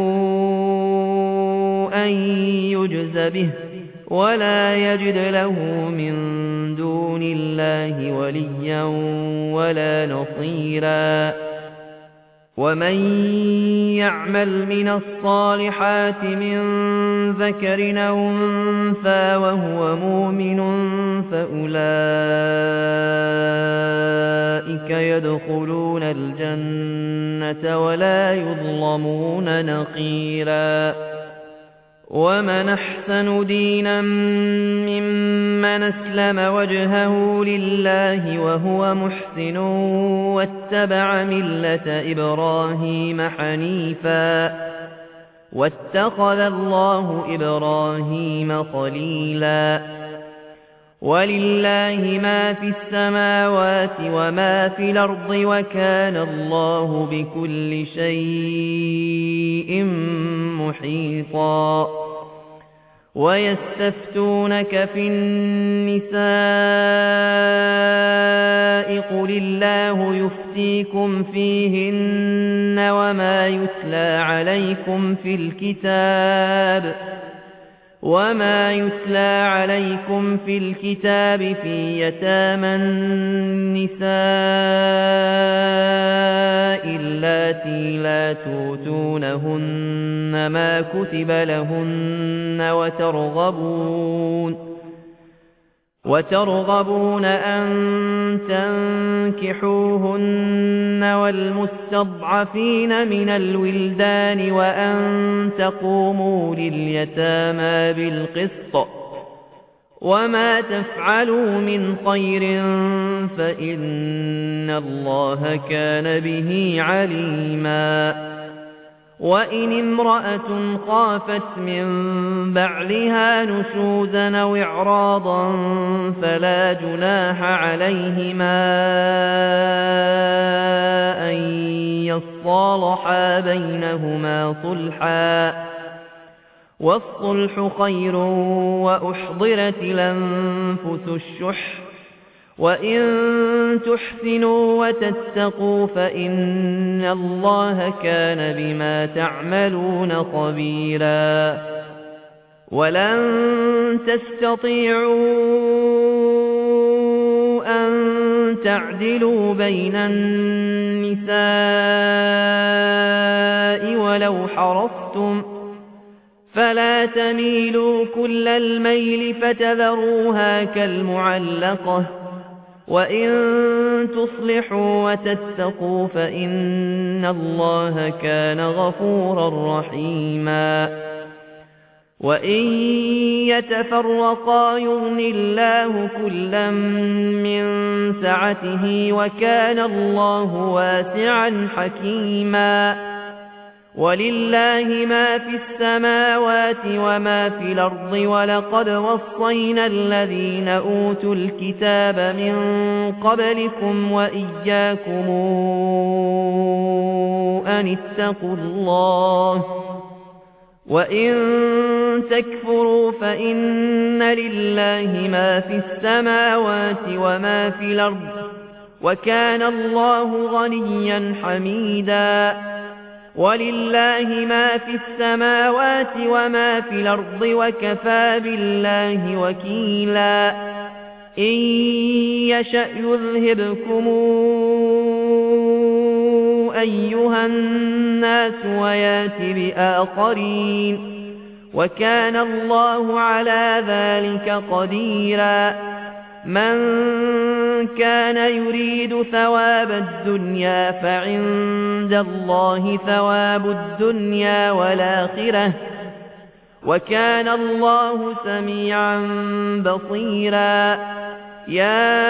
Speaker 1: سوءا يجز به ولا يجد له من دون الله وليا ولا نصيرا. ومن يعمل من الصالحات من ذكر أو أنثى وهو مؤمن فأولئك يدخلون الجنة ولا يظلمون نقيرا. ومن أحسن دينا ممن أسلم وجهه لله وهو محسن واتبع ملة إبراهيم حنيفا واتخذ الله إبراهيم خليلا ولله ما في السماوات وما في الأرض وكان الله بكل شيء محيطا ويستفتونك في النساء قل الله يفتيكم فيهن وما يتلى عليكم في الكتاب في يتامى النساء اللاتي لا توتونهن ما كتب لهن وترغبون أن تنكحوهن والمستضعفين من الولدان وأن تقوموا لليتامى بالقسط وما تفعلوا من خير فإن الله كان به عليما وإن امرأة خافت من بعلها نشوزا أو إعراضا فلا جناح عليهما أن يصالحا بينهما صلحا والصلح خير وأحضرت الأنفس الشح وإن تحسنوا وتتقوا فإن الله كان بما تعملون خبيرا ولن تستطيعوا أن تعدلوا بين النساء ولو حرصتم فلا تميلوا كل الميل فتذروها كالمعلقة وإن تصلحوا وتتقوا فإن الله كان غفورا رحيما وإن يتفرقا يغن الله كلا من سعته وكان الله واسعا حكيما ولله ما في السماوات وما في الأرض ولقد وصينا الذين أوتوا الكتاب من قبلكم وإياكم أن اتقوا الله وإن تكفروا فإن لله ما في السماوات وما في الأرض وكان الله غنيا حميدا ولله ما في السماوات وما في الأرض وكفى بالله وكيلا إن يشأ يذهبكم أيها الناس ويات بآخرين وكان الله على ذلك قديرا من كان يريد ثواب الدنيا فعند الله ثواب الدنيا والآخرة وكان الله سميعا بصيرا يا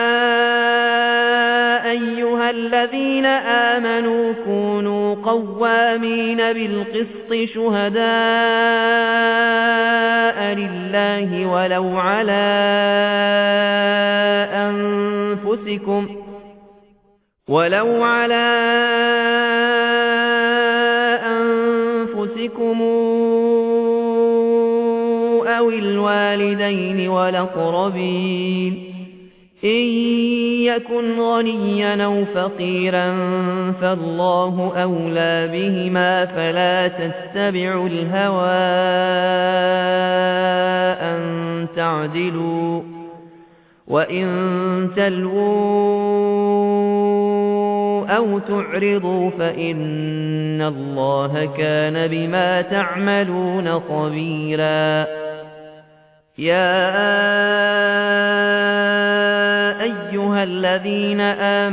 Speaker 1: أيها الذين آمنوا كونوا قوامين بالقسط شهداء لله ولو على أنفسكم أو الوالدين والأقربين إن يكن غنيا أو فقيرا فالله أولى بهما فلا تتبعوا الهوى أن تعدلوا وإن تلووا أو تعرضوا فإن الله كان بما تعملون خبيرا يا أيها الذين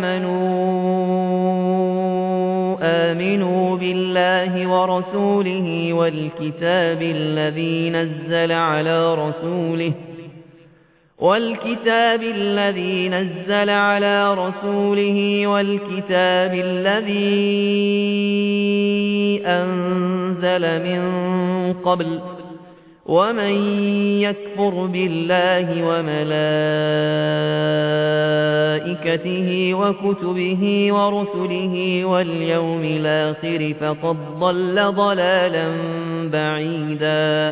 Speaker 1: آمنوا بالله ورسوله والكتاب الذي نزل على رسوله والكتاب الذي أنزل من قبل ومن يكفر بالله وملائكته وكتبه ورسله واليوم الآخر فقد ضل ضلالا بعيدا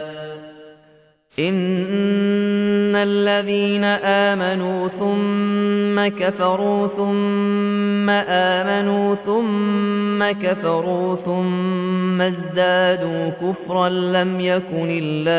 Speaker 1: إن الذين آمنوا ثم كفروا ثم آمنوا ثم كفروا ثم ازدادوا كفرا لم يكن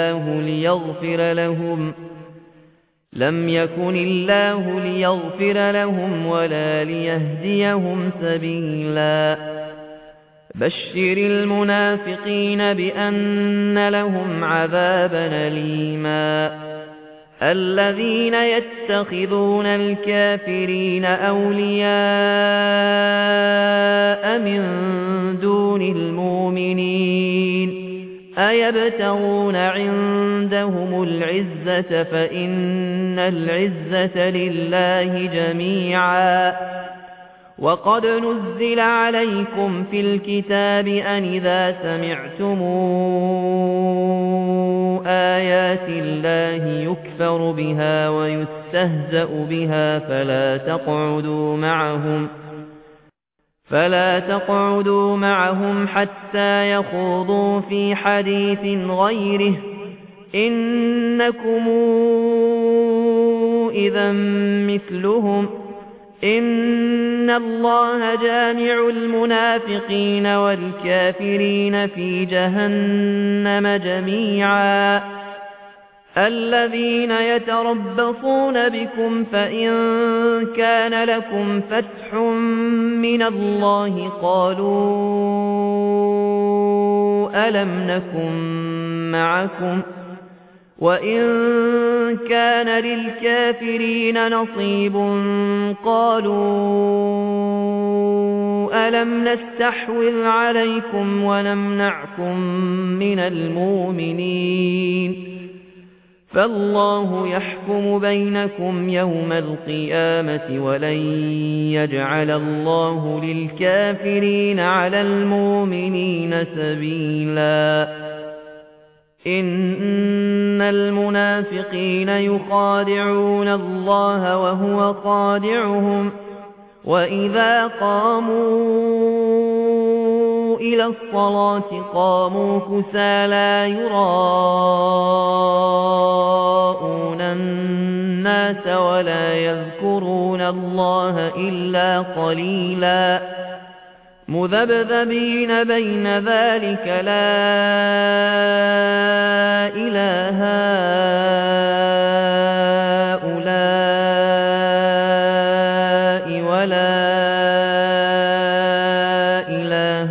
Speaker 1: الله ليغفر لهم ولا ليهديهم سبيلا بشر المنافقين بأن لهم عذابا أليما الذين يتخذون الكافرين أولياء من دون المؤمنين أيبتغون عندهم العزة فإن العزة لله جميعا وقد نزل عليكم في الكتاب أن إذا سمعتم آيات الله يكفر بها ويستهزأ بها فلا تقعدوا معهم حتى يخوضوا في حديث غيره إنكم إذا مثلهم إن الله جامع المنافقين والكافرين في جهنم جميعا الذين يتربصون بكم فإن كان لكم فتح من الله قالوا ألم نكن معكم وإن كان للكافرين نصيب قالوا ألم نستحوذ عليكم ونمنعكم من المؤمنين فالله يحكم بينكم يوم القيامة ولن يجعل الله للكافرين على المؤمنين سبيلا إن المنافقين يخادعون الله وهو خادعهم وإذا قاموا إلى الصلاة قاموا كسالى يراءون الناس ولا يذكرون الله إلا قليلا مذبذبين بين ذلك لا إله هؤلاء ولا إله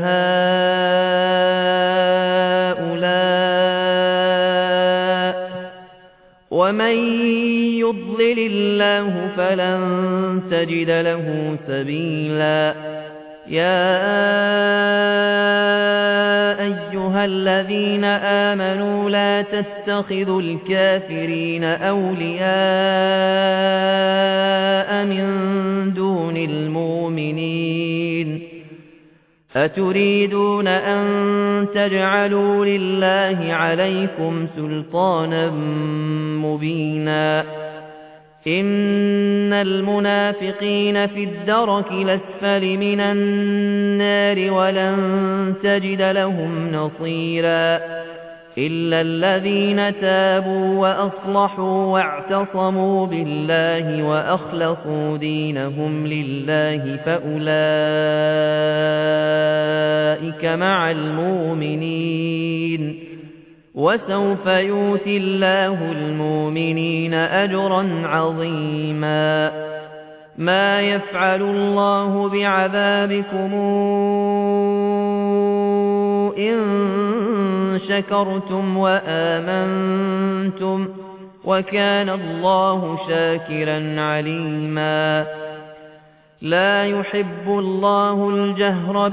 Speaker 1: هؤلاء ومن يضلل الله فلن تجد له سبيلا يا أيها الذين آمنوا لا تتخذوا الكافرين أولياء من دون المؤمنين أتريدون أن تجعلوا لله عليكم سلطانا مبينا إن المنافقين في الدرك الأسفل من النار ولن تجد لهم نصيرا إلا الذين تابوا وأصلحوا واعتصموا بالله وأخلصوا دينهم لله فأولئك مع المؤمنين وسوف يؤتي الله المؤمنين أجرا عظيما ما يفعل الله بعذابكم إن شكرتم وآمنتم وكان الله شاكرا عليما لا يحب الله الجهر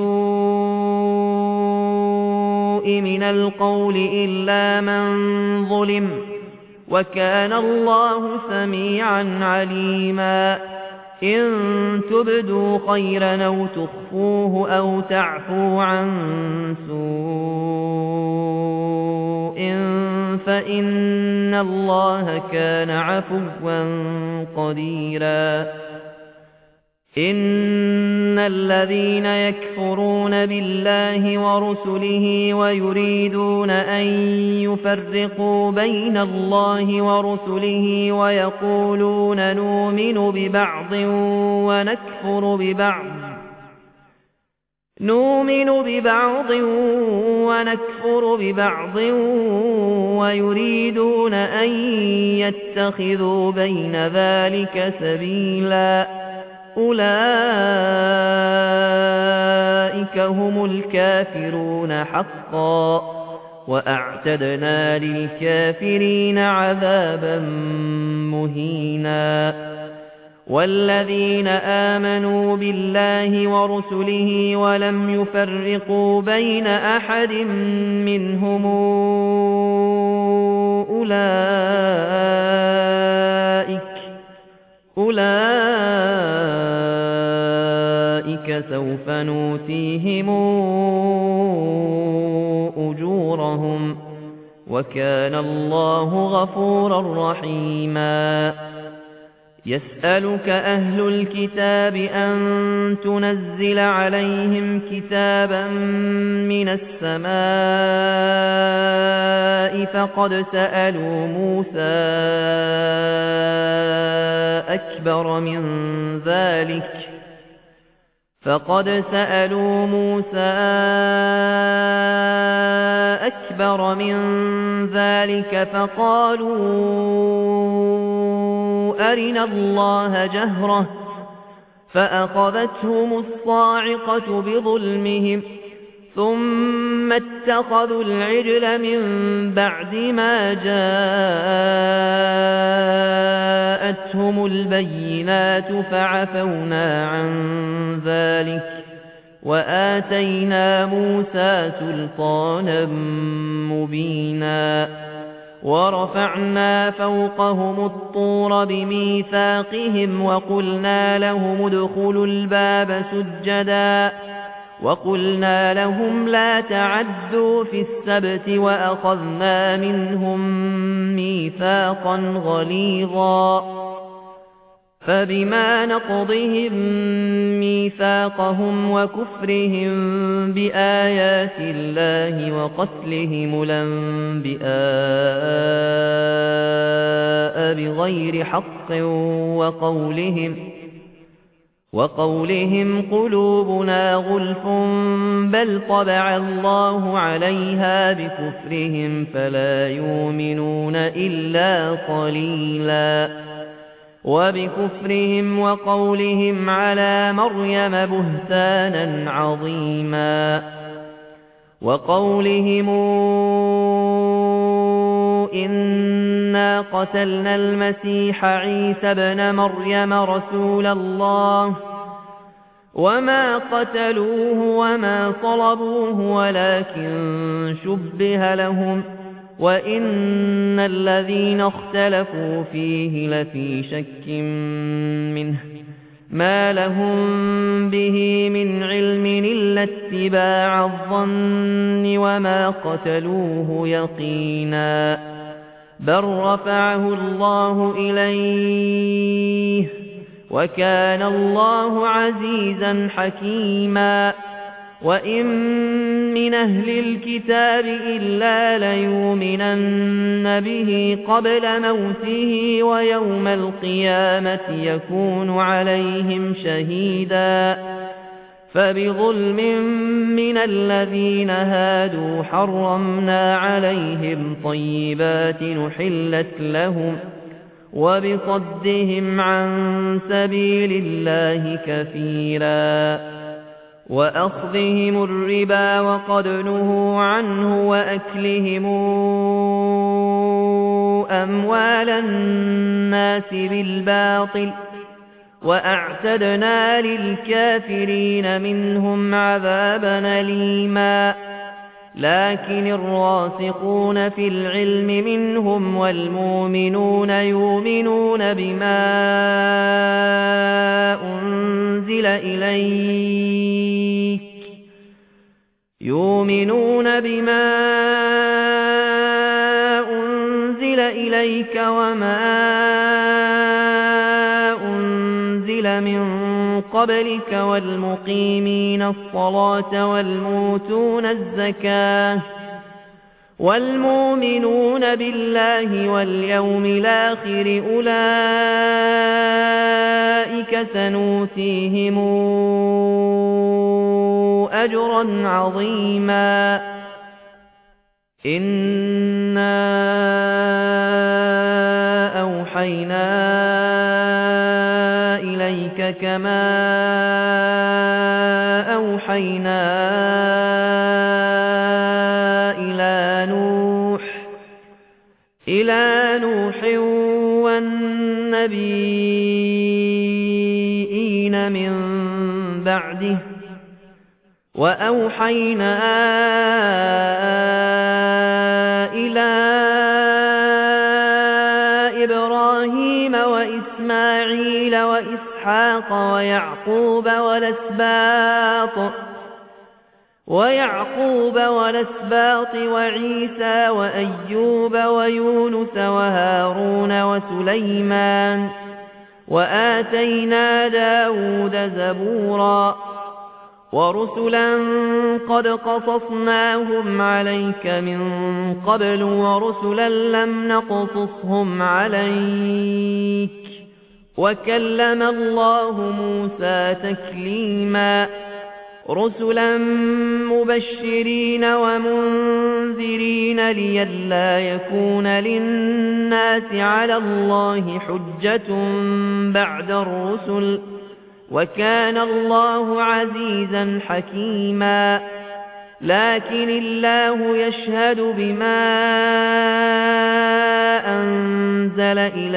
Speaker 1: بالسوء من القول إلا من ظلم وكان الله سميعا عليما إن تبدوا خيرا أو تخفوه أو تعفوا عن سوء فإن الله كان عفوا قديرا إن الذين يكفرون بالله ورسله ويريدون أن يفرقوا بين الله ورسله ويقولون نؤمن ببعض ونكفر ببعض ويريدون أن يتخذوا بين ذلك سبيلا أولئك هم الكافرون حقا وأعتدنا للكافرين عذابا مهينا والذين آمنوا بالله ورسله ولم يفرقوا بين أحد منهم أولئك سوف نؤتيهم أجورهم وكان الله غفورا رحيما يسألك أهل الكتاب أن تنزل عليهم كتابا من السماء فقد سألوا موسى أكبر من ذلك فقالوا أرنا الله جهرة فأخذتهم الصاعقة بظلمهم ثم اتخذوا العجل من بعد ما جاءتهم البينات فعفونا عن ذلك وآتينا موسى سلطانا مبينا ورفعنا فوقهم الطور بميثاقهم وقلنا لهم ادخلوا الباب سجدا وقلنا لهم لا تعدوا في السبت وأخذنا منهم ميثاقا غليظا فبما نقضهم ميثاقهم وكفرهم بآيات الله وقتلهم الأنبياء بغير حق وقولهم قلوبنا غلف بل طبع الله عليها بكفرهم فلا يؤمنون إلا قليلا وبكفرهم وقولهم على مريم بهتانا عظيما وقولهم إنا قتلنا المسيح عيسى ابن مريم رسول الله وما قتلوه وما صلبوه ولكن شبه لهم وإن الذين اختلفوا فيه لفي شك منه ما لهم به من علم إلا اتباع الظن وما قتلوه يقينا بل رفعه الله إليه وكان الله عزيزا حكيما وإن من أهل الكتاب إلا ليؤمنن به قبل موته ويوم القيامة يكون عليهم شهيدا فبظلم من الذين هادوا حرمنا عليهم طيبات نحلت لهم وبصدهم عن سبيل الله كثيرا وأخذهم الربا وقد نهوا عنه وأكلهم أموال الناس بالباطل وأعتدنا للكافرين منهم عذابا أليما لكن الراسخون في العلم منهم والمؤمنون يؤمنون بما أنزل إليك وما أنزل من قبلك والمقيمين الصلاة والمؤتون الزكاة والمؤمنون بالله واليوم الآخر أولئك سنؤتيهم أجرا عظيما إنا أوحينا إليك كما أوحينا إلى نوح والنبيين من بعده وأوحينا إلى إبراهيم وإسماعيل وإسحاق ويعقوب والأسباط وعيسى وأيوب ويونس وهارون وسليمان وآتينا داود زبورا ورسلا قد قصصناهم عليك من قبل ورسلا لم نقصصهم عليك وكلم الله موسى تكليما رسلا مبشرين ومنذرين لئلا يكون للناس على الله حجة بعد الرسل وكان الله عزيزا حكيما لكن الله يشهد بما أنزل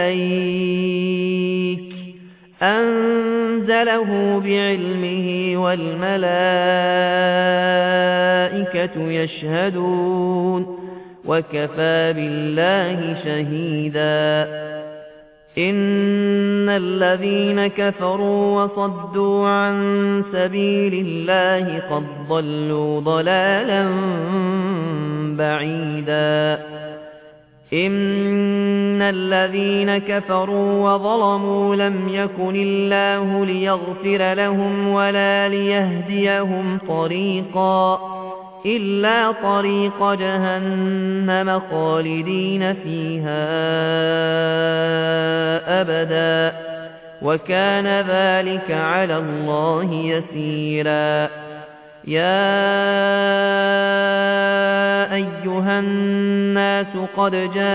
Speaker 1: إليك أنزله بعلمه والملائكة يشهدون وكفى بالله شهيدا إن الذين كفروا وصدوا عن سبيل الله قد ضلوا ضلالا بعيدا إن الذين كفروا وظلموا لم يكن الله ليغفر لهم ولا ليهديهم طريقا إلا طريق جهنم خالدين فيها أبدا وكان ذلك على الله يسيرا يا أيها الناس قد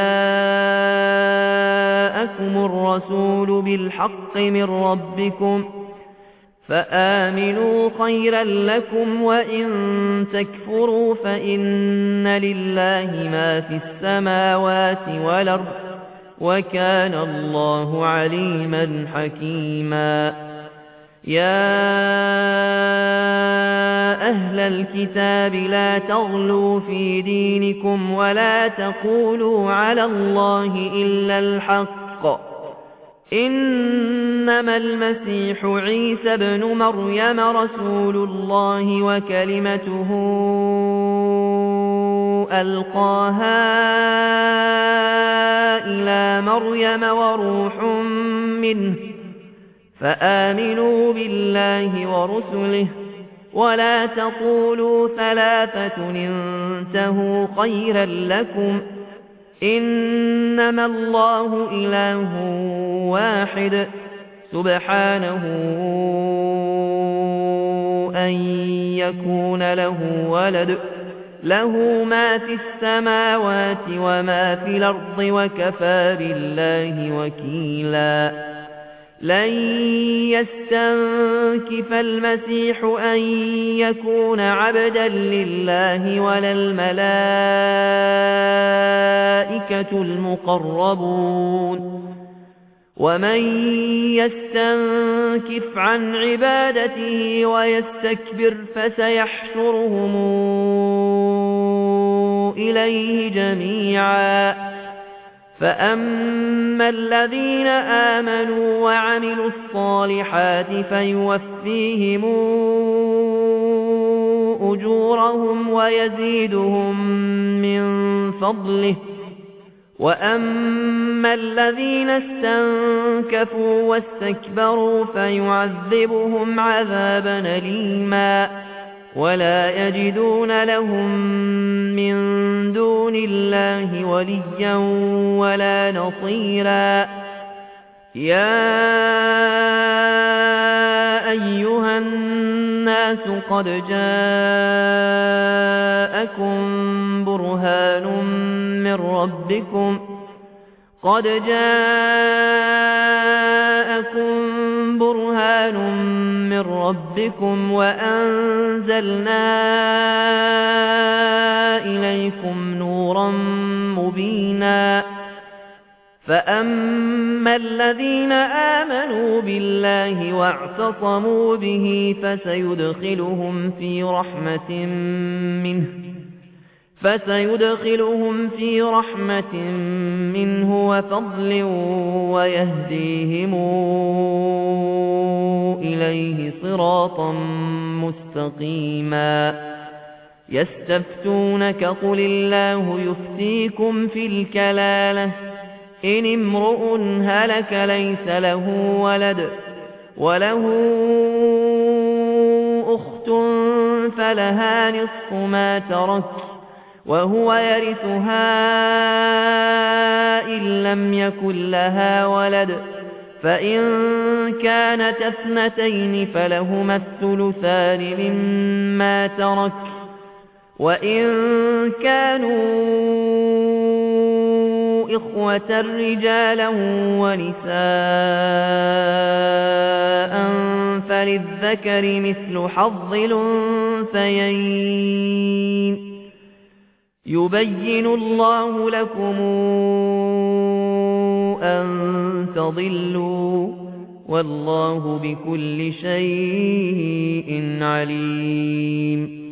Speaker 1: جاءكم الرسول بالحق من ربكم فآمنوا خيرا لكم وإن تكفروا فإن لله ما في السماوات والأرض وكان الله عليما حكيما يا أهل الكتاب لا تغلوا في دينكم ولا تقولوا على الله إلا الحق إنما المسيح عيسى ابن مريم رسول الله وكلمته ألقاها إلى مريم وروح منه فآمنوا بالله ورسله ولا تقولوا ثلاثة انتهوا خيرا لكم إنما الله إله واحد سبحانه أن يكون له ولد له ما في السماوات وما في الأرض وكفى بالله وكيلا لن يستنكف المسيح أن يكون عبدا لله ولا الملائكة المقربون ومن يستنكف عن عبادته ويستكبر فسيحشرهم إليه جميعا فأما الذين آمنوا وعملوا الصالحات فيوفيهم أجورهم ويزيدهم من فضله وأما الذين استنكفوا واستكبروا فيعذبهم عذابا أليما ولا يجدون لهم من دون الله وليا ولا نصيرا يا أيها الناس قد جاءكم برهان من ربكم وأنزلنا إليكم نورا مبينا فأما الذين آمنوا بالله واعتصموا به فسيدخلهم في رحمة منه وفضل ويهديهم إليه صراطا مستقيما يستفتونك قل الله يفتيكم في الكلالة إن امرؤ هلك ليس له ولد وله أخت فلها نصف ما ترك وهو يرثها إن لم يكن لها ولد فإن كانت اثنتين فلهما الثلثان مما ترك وإن كانوا إخوة رجالا ونساء فللذكر مثل حظ الأنثيين يبين الله لكم أن تضلوا والله بكل شيء عليم